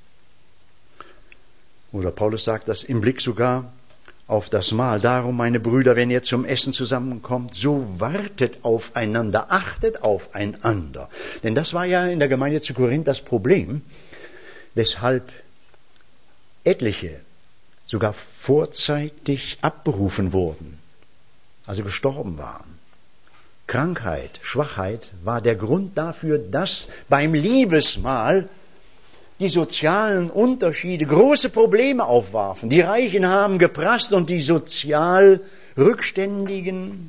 Oder Paulus sagt das im Blick sogar auf das Mahl. Darum, meine Brüder, wenn ihr zum Essen zusammenkommt, so wartet aufeinander, achtet aufeinander. Denn das war ja in der Gemeinde zu Korinth das Problem, weshalb etliche sogar vorzeitig abberufen wurden, also gestorben waren. Krankheit, Schwachheit war der Grund dafür, dass beim Liebesmahl die sozialen Unterschiede große Probleme aufwarfen. Die Reichen haben geprasst und die sozial Rückständigen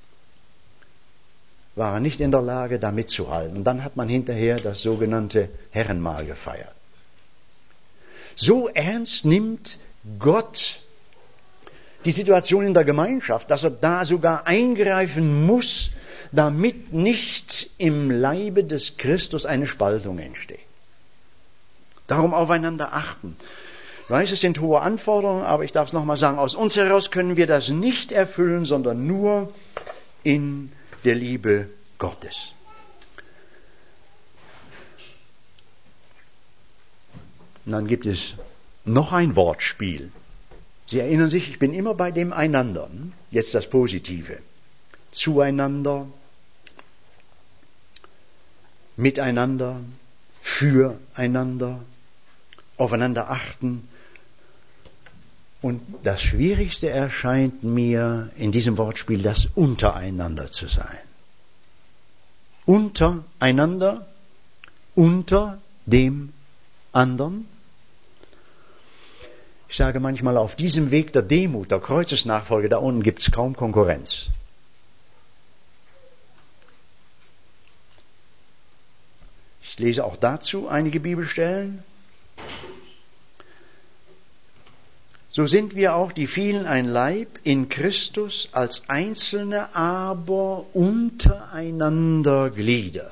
waren nicht in der Lage, da mitzuhalten. Und dann hat man hinterher das sogenannte Herrenmahl gefeiert. So ernst nimmt Gott die Situation in der Gemeinschaft, dass er da sogar eingreifen muss, damit nicht im Leibe des Christus eine Spaltung entsteht. Darum aufeinander achten. Ich weiß, es sind hohe Anforderungen, aber ich darf es nochmal sagen, aus uns heraus können wir das nicht erfüllen, sondern nur in der Liebe Gottes. Und dann gibt es noch ein Wortspiel. Sie erinnern sich, ich bin immer bei dem Einander. Jetzt das Positive. Zueinander, miteinander, füreinander, aufeinander achten. Und das Schwierigste erscheint mir in diesem Wortspiel, das untereinander zu sein. Untereinander, unter dem anderen. Ich sage manchmal, auf diesem Weg der Demut, der Kreuzesnachfolge, da unten gibt es kaum Konkurrenz. Ich lese auch dazu einige Bibelstellen. So sind wir auch die vielen ein Leib in Christus, als Einzelne aber untereinander Glieder.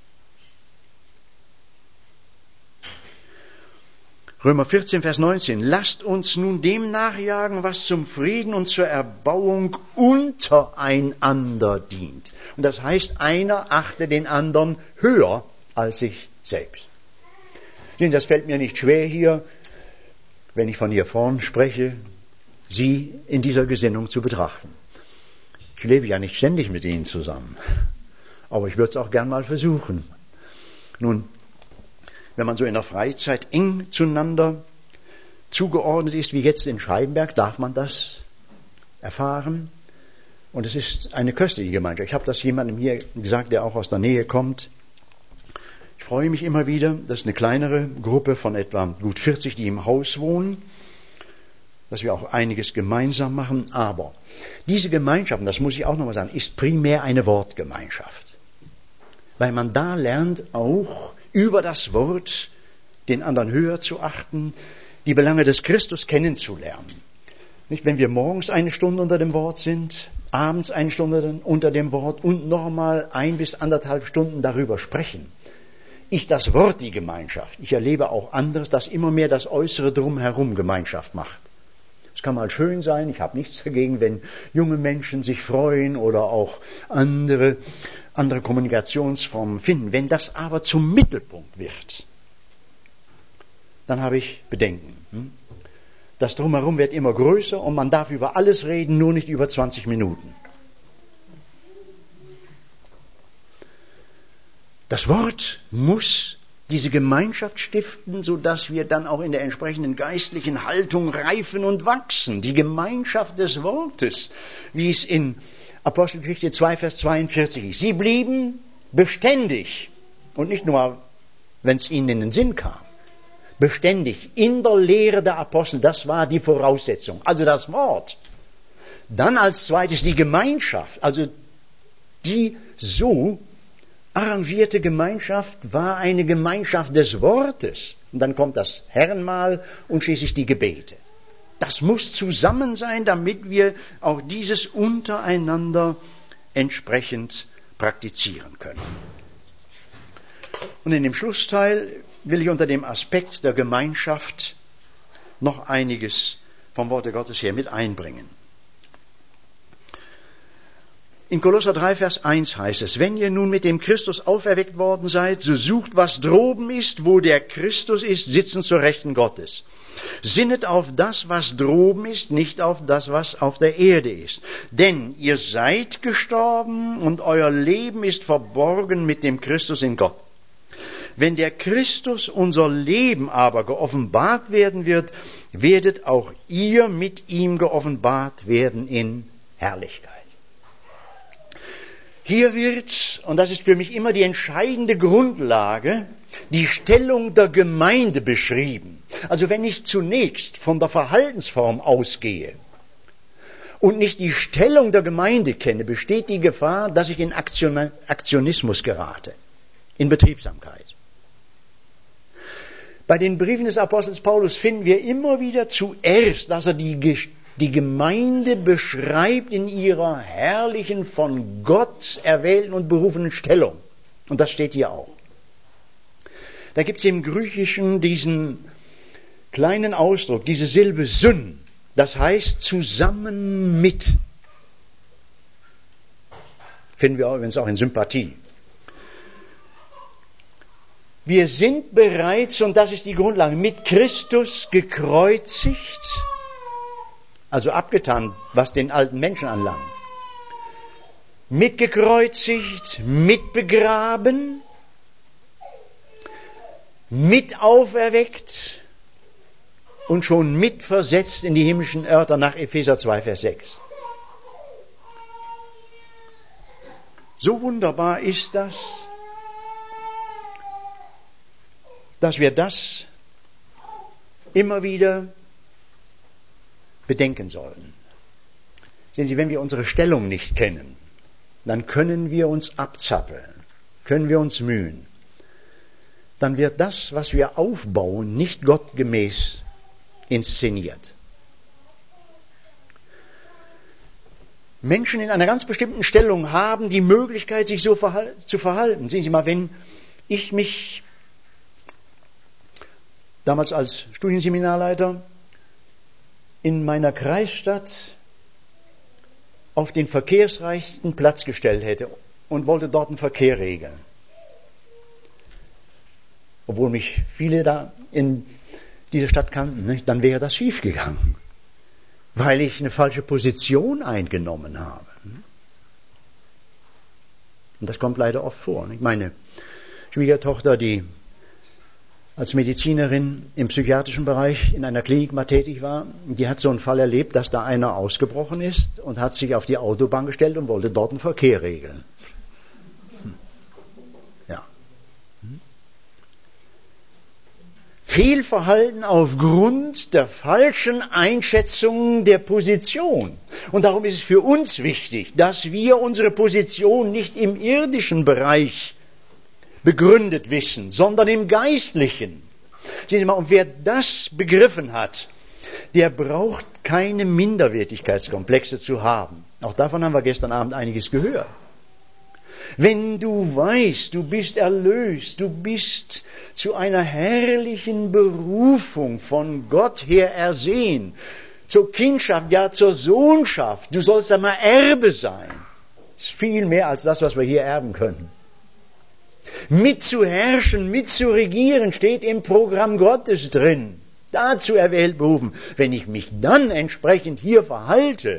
Römer vierzehn, Vers neunzehn. Lasst uns nun dem nachjagen, was zum Frieden und zur Erbauung untereinander dient. Und das heißt, einer achte den anderen höher als sich selbst. Denn das fällt mir nicht schwer hier, wenn ich von hier vorn spreche, Sie in dieser Gesinnung zu betrachten. Ich lebe ja nicht ständig mit Ihnen zusammen, aber ich würde es auch gern mal versuchen. Nun, wenn man so in der Freizeit eng zueinander zugeordnet ist, wie jetzt in Scheibenberg, darf man das erfahren. Und es ist eine köstliche Gemeinschaft. Ich habe das jemandem hier gesagt, der auch aus der Nähe kommt. Ich freue mich immer wieder, das ist eine kleinere Gruppe von etwa gut vierzig, die im Haus wohnen, dass wir auch einiges gemeinsam machen. Aber diese Gemeinschaft, und das muss ich auch nochmal sagen, ist primär eine Wortgemeinschaft. Weil man da lernt auch über das Wort den anderen höher zu achten, die Belange des Christus kennenzulernen. Nicht, wenn wir morgens eine Stunde unter dem Wort sind, abends eine Stunde unter dem Wort und nochmal ein bis anderthalb Stunden darüber sprechen, ist das Wort die Gemeinschaft. Ich erlebe auch anderes, dass immer mehr das Äußere drumherum Gemeinschaft macht. Es kann mal schön sein, ich habe nichts dagegen, wenn junge Menschen sich freuen oder auch andere, andere Kommunikationsformen finden. Wenn das aber zum Mittelpunkt wird, dann habe ich Bedenken. Das Drumherum wird immer größer und man darf über alles reden, nur nicht über zwanzig Minuten. Das Wort muss diese Gemeinschaft stiften, sodass wir dann auch in der entsprechenden geistlichen Haltung reifen und wachsen. Die Gemeinschaft des Wortes, wie es in Apostelgeschichte zwei, Vers zweiundvierzig ist. Sie blieben beständig und nicht nur, wenn es ihnen in den Sinn kam. Beständig in der Lehre der Apostel, das war die Voraussetzung. Also das Wort. Dann als zweites die Gemeinschaft, also Die so arrangierte Gemeinschaft war eine Gemeinschaft des Wortes. Und dann kommt das Herrenmahl und schließlich die Gebete. Das muss zusammen sein, damit wir auch dieses untereinander entsprechend praktizieren können. Und in dem Schlussteil will ich unter dem Aspekt der Gemeinschaft noch einiges vom Worte Gottes her mit einbringen. In Kolosser drei, Vers eins heißt es, wenn ihr nun mit dem Christus auferweckt worden seid, so sucht, was droben ist, wo der Christus ist, sitzen zur Rechten Gottes. Sinnet auf das, was droben ist, nicht auf das, was auf der Erde ist. Denn ihr seid gestorben und euer Leben ist verborgen mit dem Christus in Gott. Wenn der Christus unser Leben aber geoffenbart werden wird, werdet auch ihr mit ihm geoffenbart werden in Herrlichkeit. Hier wird, und das ist für mich immer die entscheidende Grundlage, die Stellung der Gemeinde beschrieben. Also wenn ich zunächst von der Verhaltensform ausgehe und nicht die Stellung der Gemeinde kenne, besteht die Gefahr, dass ich in Aktionismus gerate, in Betriebsamkeit. Bei den Briefen des Apostels Paulus finden wir immer wieder zuerst, dass er die Die Gemeinde beschreibt in ihrer herrlichen, von Gott erwählten und berufenen Stellung. Und das steht hier auch. Da gibt es im Griechischen diesen kleinen Ausdruck, diese Silbe syn. Das heißt zusammen mit. Finden wir übrigens auch in Sympathie. Wir sind bereits, und das ist die Grundlage, mit Christus gekreuzigt. Also abgetan, was den alten Menschen anlangt. Mitgekreuzigt, mitbegraben, mit auferweckt und schon mitversetzt in die himmlischen Örter nach Epheser zwei, Vers sechs. So wunderbar ist das, dass wir das immer wieder bedenken sollen. Sehen Sie, wenn wir unsere Stellung nicht kennen, dann können wir uns abzappeln, können wir uns mühen. Dann wird das, was wir aufbauen, nicht gottgemäß inszeniert. Menschen in einer ganz bestimmten Stellung haben die Möglichkeit, sich so verhal- zu verhalten. Sehen Sie mal, wenn ich mich damals als Studienseminarleiter in meiner Kreisstadt auf den verkehrsreichsten Platz gestellt hätte und wollte dort den Verkehr regeln. Obwohl mich viele da in dieser Stadt kannten, nicht? Dann wäre das schiefgegangen, weil ich eine falsche Position eingenommen habe. Und das kommt leider oft vor. Nicht? Meine Schwiegertochter, die als Medizinerin im psychiatrischen Bereich in einer Klinik mal tätig war, die hat so einen Fall erlebt, dass da einer ausgebrochen ist und hat sich auf die Autobahn gestellt und wollte dort den Verkehr regeln. Hm. Ja. Hm. Fehlverhalten aufgrund der falschen Einschätzung der Position. Und darum ist es für uns wichtig, dass wir unsere Position nicht im irdischen Bereich begründet wissen, sondern im Geistlichen. Sehen Sie mal, und wer das begriffen hat, der braucht keine Minderwertigkeitskomplexe zu haben. Auch davon haben wir gestern Abend einiges gehört. Wenn du weißt, du bist erlöst, du bist zu einer herrlichen Berufung von Gott her ersehen, zur Kindschaft, ja zur Sohnschaft, du sollst einmal Erbe sein. Das ist viel mehr als das, was wir hier erben können. Mitzuherrschen, mitzuregieren steht im Programm Gottes drin. Dazu erwählt berufen. Wenn ich mich dann entsprechend hier verhalte,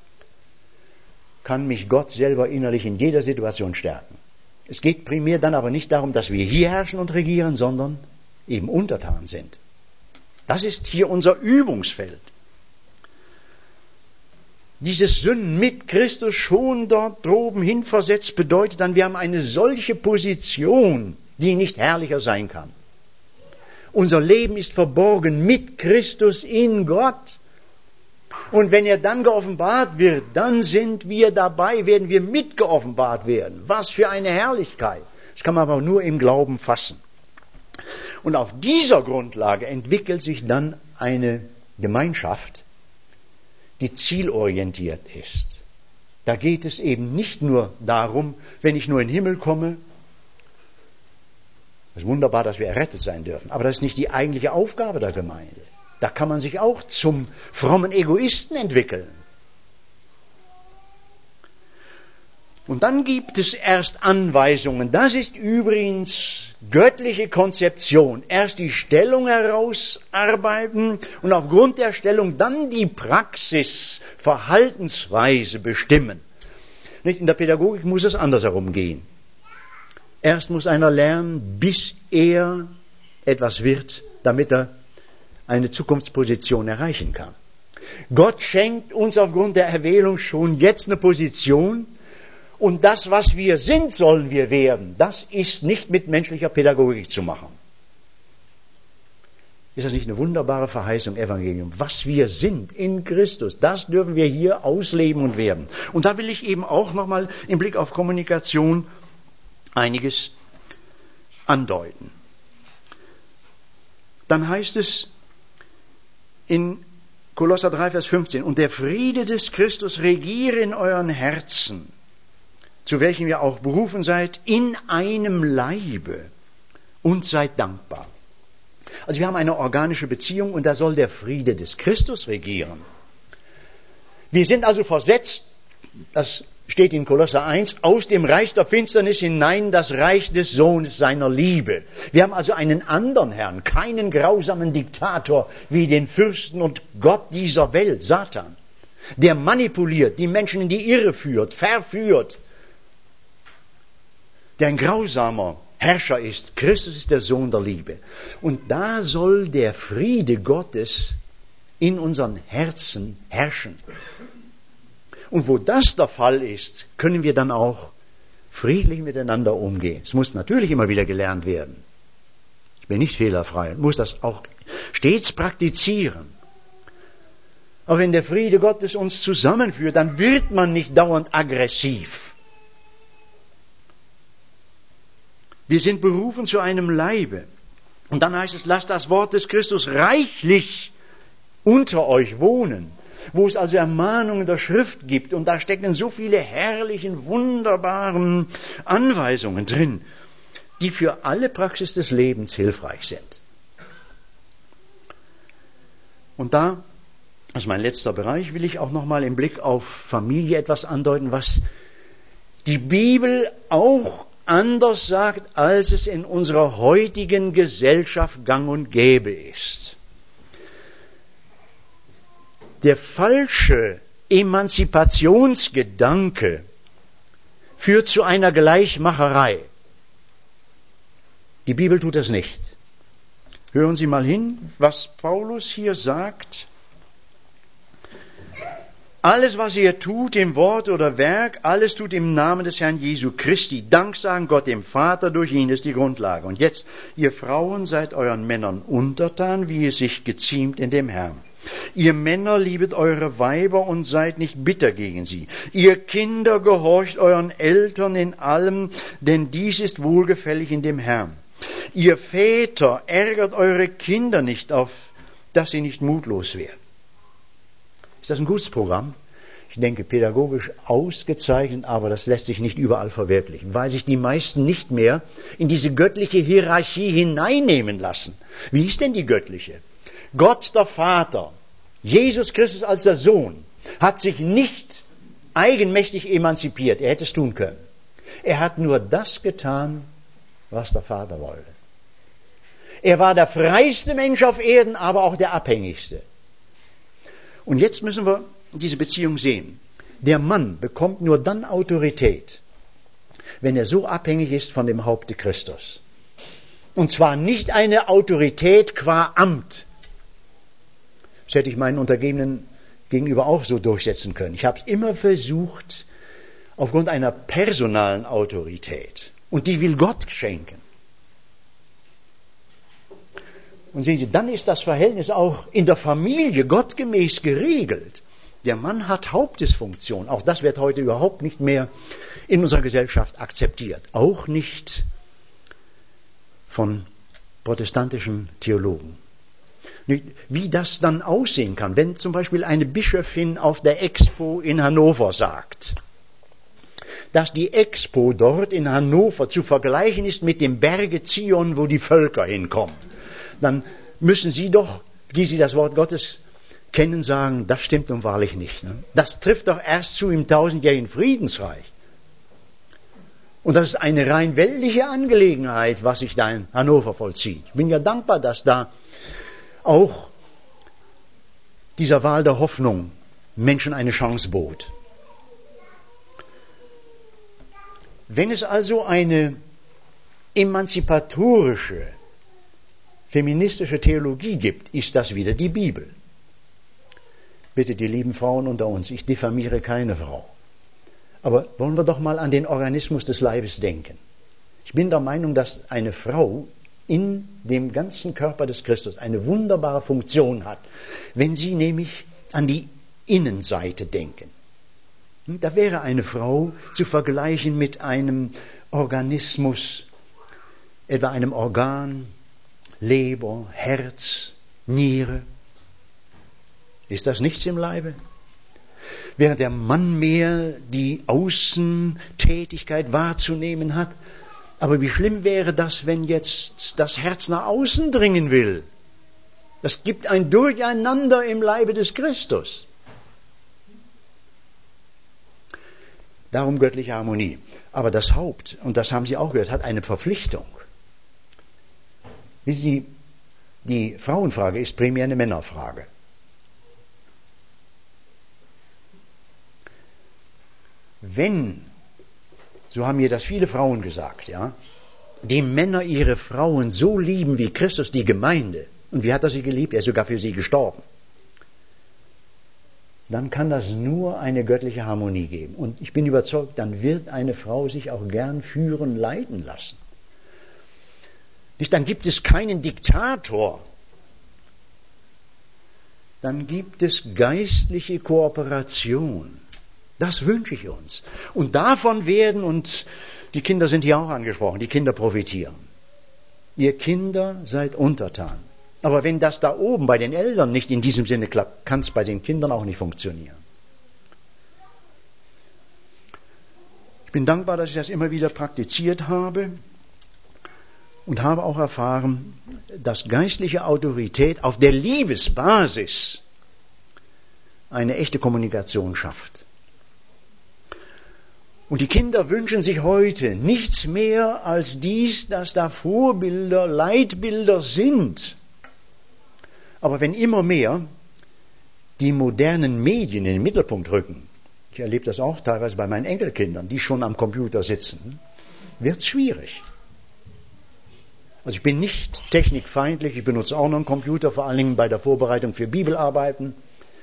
kann mich Gott selber innerlich in jeder Situation stärken. Es geht primär dann aber nicht darum, dass wir hier herrschen und regieren, sondern eben untertan sind. Das ist hier unser Übungsfeld. Dieses Sünden mit Christus schon dort droben hinversetzt bedeutet dann, wir haben eine solche Position, die nicht herrlicher sein kann. Unser Leben ist verborgen mit Christus in Gott. Und wenn er dann geoffenbart wird, dann sind wir dabei, werden wir mitgeoffenbart werden. Was für eine Herrlichkeit. Das kann man aber nur im Glauben fassen. Und auf dieser Grundlage entwickelt sich dann eine Gemeinschaft, die zielorientiert ist. Da geht es eben nicht nur darum, wenn ich nur in den Himmel komme. Es ist wunderbar, dass wir errettet sein dürfen, aber das ist nicht die eigentliche Aufgabe der Gemeinde. Da kann man sich auch zum frommen Egoisten entwickeln. Und dann gibt es erst Anweisungen. Das ist übrigens göttliche Konzeption. Erst die Stellung herausarbeiten und aufgrund der Stellung dann die Praxis, Verhaltensweise bestimmen. Nicht? In der Pädagogik muss es andersherum gehen. Erst muss einer lernen, bis er etwas wird, damit er eine Zukunftsposition erreichen kann. Gott schenkt uns aufgrund der Erwählung schon jetzt eine Position, und das, was wir sind, sollen wir werden. Das ist nicht mit menschlicher Pädagogik zu machen. Ist das nicht eine wunderbare Verheißung, Evangelium? Was wir sind in Christus, das dürfen wir hier ausleben und werden. Und da will ich eben auch nochmal im Blick auf Kommunikation einiges andeuten. Dann heißt es in Kolosser drei, Vers fünfzehn, und der Friede des Christus regiere in euren Herzen, zu welchem ihr auch berufen seid, in einem Leibe, und seid dankbar. Also wir haben eine organische Beziehung und da soll der Friede des Christus regieren. Wir sind also versetzt, das steht in Kolosser eins, aus dem Reich der Finsternis hinein das Reich des Sohnes seiner Liebe. Wir haben also einen anderen Herrn, keinen grausamen Diktator wie den Fürsten und Gott dieser Welt, Satan, der manipuliert, die Menschen in die Irre führt, verführt, der ein grausamer Herrscher ist. Christus ist der Sohn der Liebe. Und da soll der Friede Gottes in unseren Herzen herrschen. Und wo das der Fall ist, können wir dann auch friedlich miteinander umgehen. Es muss natürlich immer wieder gelernt werden. Ich bin nicht fehlerfrei, muss das auch stets praktizieren. Aber wenn der Friede Gottes uns zusammenführt, dann wird man nicht dauernd aggressiv. Wir sind berufen zu einem Leibe. Und dann heißt es, lasst das Wort des Christus reichlich unter euch wohnen. Wo es also Ermahnungen der Schrift gibt. Und da stecken so viele herrlichen, wunderbaren Anweisungen drin, die für alle Praxis des Lebens hilfreich sind. Und da, das ist mein letzter Bereich, will ich auch nochmal im Blick auf Familie etwas andeuten, was die Bibel auch anders sagt, als es in unserer heutigen Gesellschaft gang und gäbe ist. Der falsche Emanzipationsgedanke führt zu einer Gleichmacherei. Die Bibel tut das nicht. Hören Sie mal hin, was Paulus hier sagt. Alles, was ihr tut im Wort oder Werk, alles tut im Namen des Herrn Jesu Christi. Dank sagen Gott dem Vater, durch ihn ist die Grundlage. Und jetzt, ihr Frauen, seid euren Männern untertan, wie es sich geziemt in dem Herrn. Ihr Männer liebet eure Weiber und seid nicht bitter gegen sie. Ihr Kinder gehorcht euren Eltern in allem, denn dies ist wohlgefällig in dem Herrn. Ihr Väter ärgert eure Kinder nicht, auf dass sie nicht mutlos werden. Ist das ein gutes Programm? Ich denke, pädagogisch ausgezeichnet, aber das lässt sich nicht überall verwirklichen, weil sich die meisten nicht mehr in diese göttliche Hierarchie hineinnehmen lassen. Wie ist denn die göttliche? Gott der Vater, Jesus Christus als der Sohn, hat sich nicht eigenmächtig emanzipiert. Er hätte es tun können. Er hat nur das getan, was der Vater wollte. Er war der freiste Mensch auf Erden, aber auch der abhängigste. Und jetzt müssen wir diese Beziehung sehen. Der Mann bekommt nur dann Autorität, wenn er so abhängig ist von dem Haupte Christus. Und zwar nicht eine Autorität qua Amt. Das hätte ich meinen Untergebenen gegenüber auch so durchsetzen können. Ich habe es immer versucht, aufgrund einer personalen Autorität. Und die will Gott schenken. Und sehen Sie, dann ist das Verhältnis auch in der Familie gottgemäß geregelt. Der Mann hat Hauptesfunktion. Auch das wird heute überhaupt nicht mehr in unserer Gesellschaft akzeptiert. Auch nicht von protestantischen Theologen. Wie das dann aussehen kann, wenn zum Beispiel eine Bischöfin auf der Expo in Hannover sagt, dass die Expo dort in Hannover zu vergleichen ist mit dem Berge Zion, wo die Völker hinkommen, dann müssen Sie doch, die Sie das Wort Gottes kennen, sagen, das stimmt nun wahrlich nicht. Ne? Das trifft doch erst zu im tausendjährigen Friedensreich. Und das ist eine rein weltliche Angelegenheit, was sich da in Hannover vollzieht. Ich bin ja dankbar, dass da auch dieser Wahl der Hoffnung Menschen eine Chance bot. Wenn es also eine emanzipatorische, feministische Theologie gibt, ist das wieder die Bibel. Bitte, die lieben Frauen unter uns, ich diffamiere keine Frau. Aber wollen wir doch mal an den Organismus des Leibes denken. Ich bin der Meinung, dass eine Frau in dem ganzen Körper des Christus eine wunderbare Funktion hat, wenn Sie nämlich an die Innenseite denken. Da wäre eine Frau zu vergleichen mit einem Organismus, etwa einem Organ, Leber, Herz, Niere. Ist das nichts im Leibe? Während der Mann mehr die Außentätigkeit wahrzunehmen hat, aber wie schlimm wäre das, wenn jetzt das Herz nach außen dringen will? Das gibt ein Durcheinander im Leibe des Christus. Darum göttliche Harmonie. Aber das Haupt, und das haben Sie auch gehört, hat eine Verpflichtung. Wissen Sie, die Frauenfrage ist primär eine Männerfrage. Wenn, so haben mir das viele Frauen gesagt, ja, die Männer ihre Frauen so lieben wie Christus die Gemeinde, und wie hat er sie geliebt? Er ist sogar für sie gestorben. Dann kann das nur eine göttliche Harmonie geben. Und ich bin überzeugt, dann wird eine Frau sich auch gern führen, leiten lassen. Nicht, dann gibt es keinen Diktator. Dann gibt es geistliche Kooperation. Das wünsche ich uns. Und davon werden, und die Kinder sind hier auch angesprochen, die Kinder profitieren. Ihr Kinder seid untertan. Aber wenn das da oben bei den Eltern nicht in diesem Sinne klappt, kann es bei den Kindern auch nicht funktionieren. Ich bin dankbar, dass ich das immer wieder praktiziert habe und habe auch erfahren, dass geistliche Autorität auf der Liebesbasis eine echte Kommunikation schafft. Und die Kinder wünschen sich heute nichts mehr als dies, dass da Vorbilder, Leitbilder sind. Aber wenn immer mehr die modernen Medien in den Mittelpunkt rücken, ich erlebe das auch teilweise bei meinen Enkelkindern, die schon am Computer sitzen, wird es schwierig. Also ich bin nicht technikfeindlich, ich benutze auch noch einen Computer, vor allen Dingen bei der Vorbereitung für Bibelarbeiten.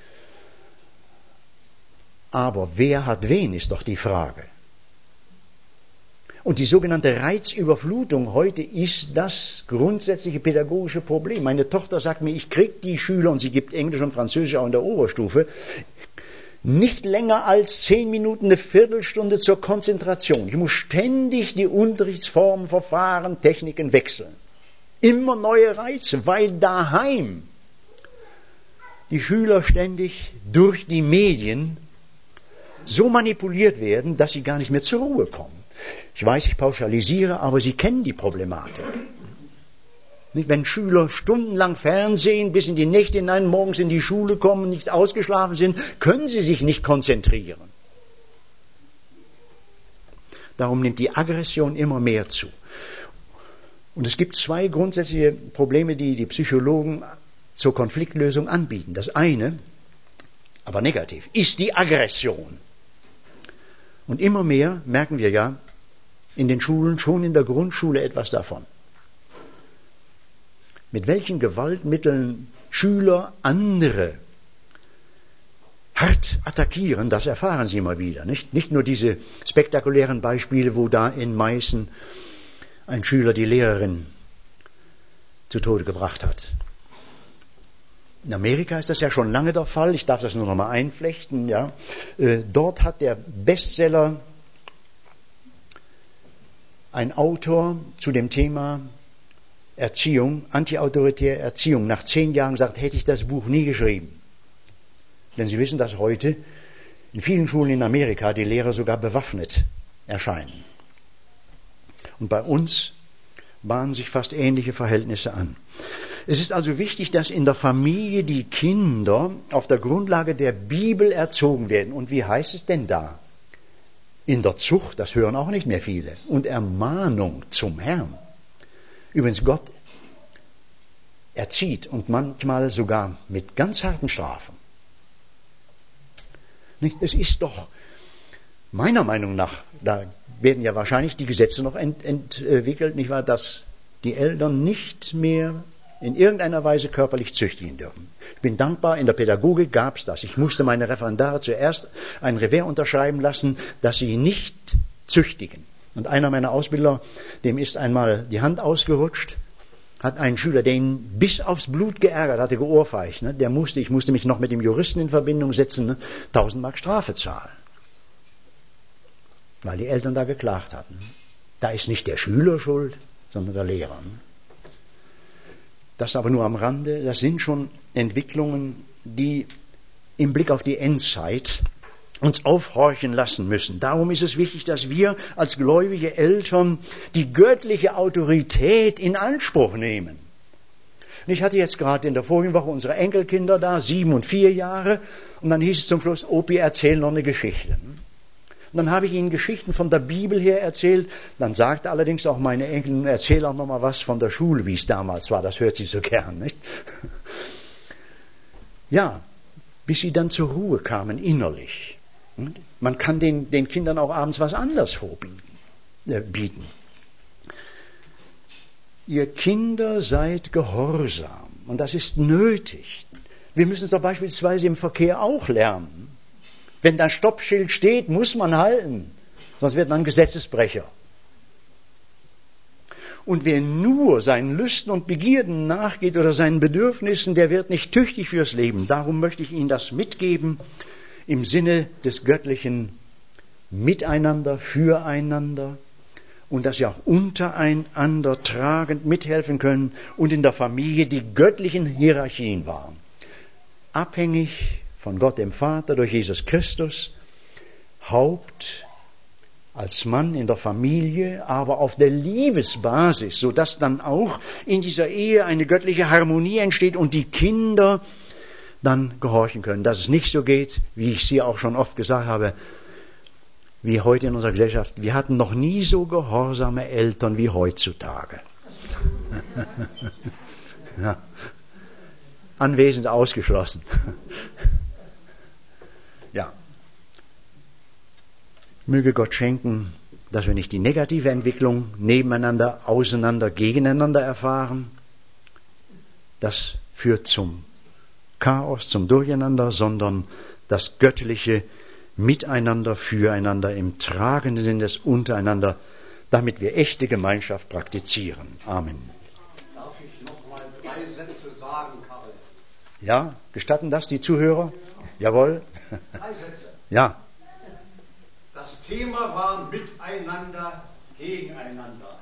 Aber wer hat wen, ist doch die Frage. Und die sogenannte Reizüberflutung heute ist das grundsätzliche pädagogische Problem. Meine Tochter sagt mir, ich kriege die Schüler, und sie gibt Englisch und Französisch auch in der Oberstufe, nicht länger als zehn Minuten, eine Viertelstunde zur Konzentration. Ich muss ständig die Unterrichtsformen, Verfahren, Techniken wechseln. Immer neue Reize, weil daheim die Schüler ständig durch die Medien so manipuliert werden, dass sie gar nicht mehr zur Ruhe kommen. Ich weiß, ich pauschalisiere, aber Sie kennen die Problematik. Wenn Schüler stundenlang Fernsehen, bis in die Nächte hinein, morgens in die Schule kommen, nicht ausgeschlafen sind, können sie sich nicht konzentrieren. Darum nimmt die Aggression immer mehr zu. Und es gibt zwei grundsätzliche Probleme, die die Psychologen zur Konfliktlösung anbieten. Das eine, aber negativ, ist die Aggression. Und immer mehr merken wir ja in den Schulen, schon in der Grundschule etwas davon. Mit welchen Gewaltmitteln Schüler andere hart attackieren, das erfahren sie immer wieder. Nicht, nicht nur diese spektakulären Beispiele, wo da in Meißen ein Schüler die Lehrerin zu Tode gebracht hat. In Amerika ist das ja schon lange der Fall. Ich darf das nur noch mal einflechten. Ja. Äh, dort hat der Bestseller, ein Autor zu dem Thema Erziehung, antiautoritäre Erziehung, nach zehn Jahren gesagt, hätte ich das Buch nie geschrieben. Denn Sie wissen, dass heute in vielen Schulen in Amerika die Lehrer sogar bewaffnet erscheinen. Und bei uns bahnen sich fast ähnliche Verhältnisse an. Es ist also wichtig, dass in der Familie die Kinder auf der Grundlage der Bibel erzogen werden. Und wie heißt es denn da? In der Zucht, das hören auch nicht mehr viele, und Ermahnung zum Herrn. Übrigens, Gott erzieht und manchmal sogar mit ganz harten Strafen. Es ist doch meiner Meinung nach, da werden ja wahrscheinlich die Gesetze noch ent, entwickelt, nicht wahr, dass die Eltern nicht mehr in irgendeiner Weise körperlich züchtigen dürfen. Ich bin dankbar, in der Pädagogik gab es das. Ich musste meine Referendare zuerst ein Revers unterschreiben lassen, dass sie nicht züchtigen. Und einer meiner Ausbilder, dem ist einmal die Hand ausgerutscht, hat einen Schüler, der ihn bis aufs Blut geärgert hatte, geohrfeigt. Ne? Der musste, ich musste mich noch mit dem Juristen in Verbindung setzen, ne? tausend Mark Strafe zahlen. Weil die Eltern da geklagt hatten. Da ist nicht der Schüler schuld, sondern der Lehrer. Ne? Das aber nur am Rande. Das sind schon Entwicklungen, die im Blick auf die Endzeit uns aufhorchen lassen müssen. Darum ist es wichtig, dass wir als gläubige Eltern die göttliche Autorität in Anspruch nehmen. Ich hatte jetzt gerade in der vorigen Woche unsere Enkelkinder da, sieben und vier Jahre, und dann hieß es zum Schluss, Opi, erzähl noch eine Geschichte. Und dann habe ich ihnen Geschichten von der Bibel her erzählt. Dann sagte allerdings auch meine Enkelin, erzähl auch noch mal was von der Schule, wie es damals war. Das hört sie so gern, nicht? Ja, bis sie dann zur Ruhe kamen innerlich. Man kann den, den Kindern auch abends was anderes vorbieten. Äh, bieten. Ihr Kinder seid gehorsam. Und das ist nötig. Wir müssen es doch beispielsweise im Verkehr auch lernen. Wenn da Stoppschild steht, muss man halten. Sonst wird man ein Gesetzesbrecher. Und wer nur seinen Lüsten und Begierden nachgeht oder seinen Bedürfnissen, der wird nicht tüchtig fürs Leben. Darum möchte ich Ihnen das mitgeben im Sinne des göttlichen Miteinander, füreinander und dass Sie auch untereinander tragend mithelfen können und in der Familie die göttlichen Hierarchien wahren. Abhängig von Gott dem Vater durch Jesus Christus, Haupt als Mann in der Familie, aber auf der Liebesbasis, sodass dann auch in dieser Ehe eine göttliche Harmonie entsteht und die Kinder dann gehorchen können. Dass es nicht so geht, wie ich Sie auch schon oft gesagt habe, wie heute in unserer Gesellschaft. Wir hatten noch nie so gehorsame Eltern wie heutzutage. Ja. Anwesend ausgeschlossen. Ja. Möge Gott schenken, dass wir nicht die negative Entwicklung nebeneinander, auseinander, gegeneinander erfahren. Das führt zum Chaos, zum Durcheinander, sondern das göttliche Miteinander, Füreinander im tragenden Sinn des Untereinander, damit wir echte Gemeinschaft praktizieren. Amen. Darf ich noch mal drei Sätze sagen, Karl? Ja, gestatten das die Zuhörer? Jawohl. Drei Sätze. Ja. Das Thema war Miteinander, Gegeneinander.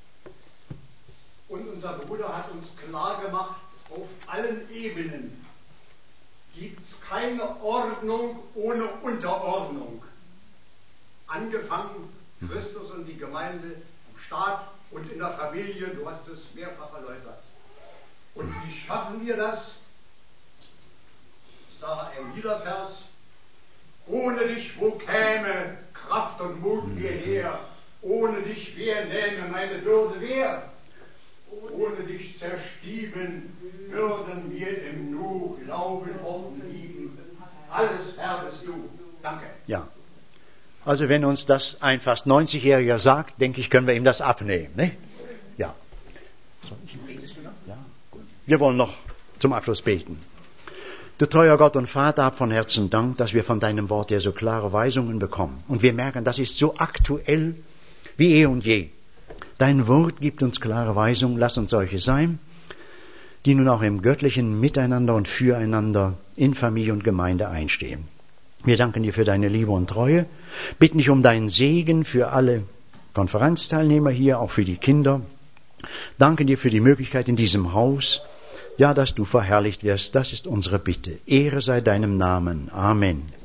Und unser Bruder hat uns klar gemacht, auf allen Ebenen gibt es keine Ordnung ohne Unterordnung. Angefangen Christus und die Gemeinde im Staat und in der Familie, du hast es mehrfach erläutert. Und wie schaffen wir das? Ich sage ein Liedervers: Ohne dich wo käme Kraft und Mut mir her, ohne dich wer nähme meine Bürde wer? Ohne dich zerstieben, würden wir im Nu Glauben, Hoffen, Lieben. Alles Herr bist du. Danke. Ja. Also wenn uns das ein fast neunzigjähriger sagt, denke ich, können wir ihm das abnehmen. Ne? Ja. Ja. Wir wollen noch zum Abschluss beten. Du treuer Gott und Vater, hab von Herzen Dank, dass wir von deinem Wort her so klare Weisungen bekommen. Und wir merken, das ist so aktuell wie eh und je. Dein Wort gibt uns klare Weisungen, lass uns solche sein. die nun auch im göttlichen Miteinander und Füreinander in Familie und Gemeinde einstehen. Wir danken dir für deine Liebe und Treue, bitten dich um deinen Segen für alle Konferenzteilnehmer hier, auch für die Kinder. Danken dir für die Möglichkeit in diesem Haus, ja, dass du verherrlicht wirst, das ist unsere Bitte. Ehre sei deinem Namen. Amen.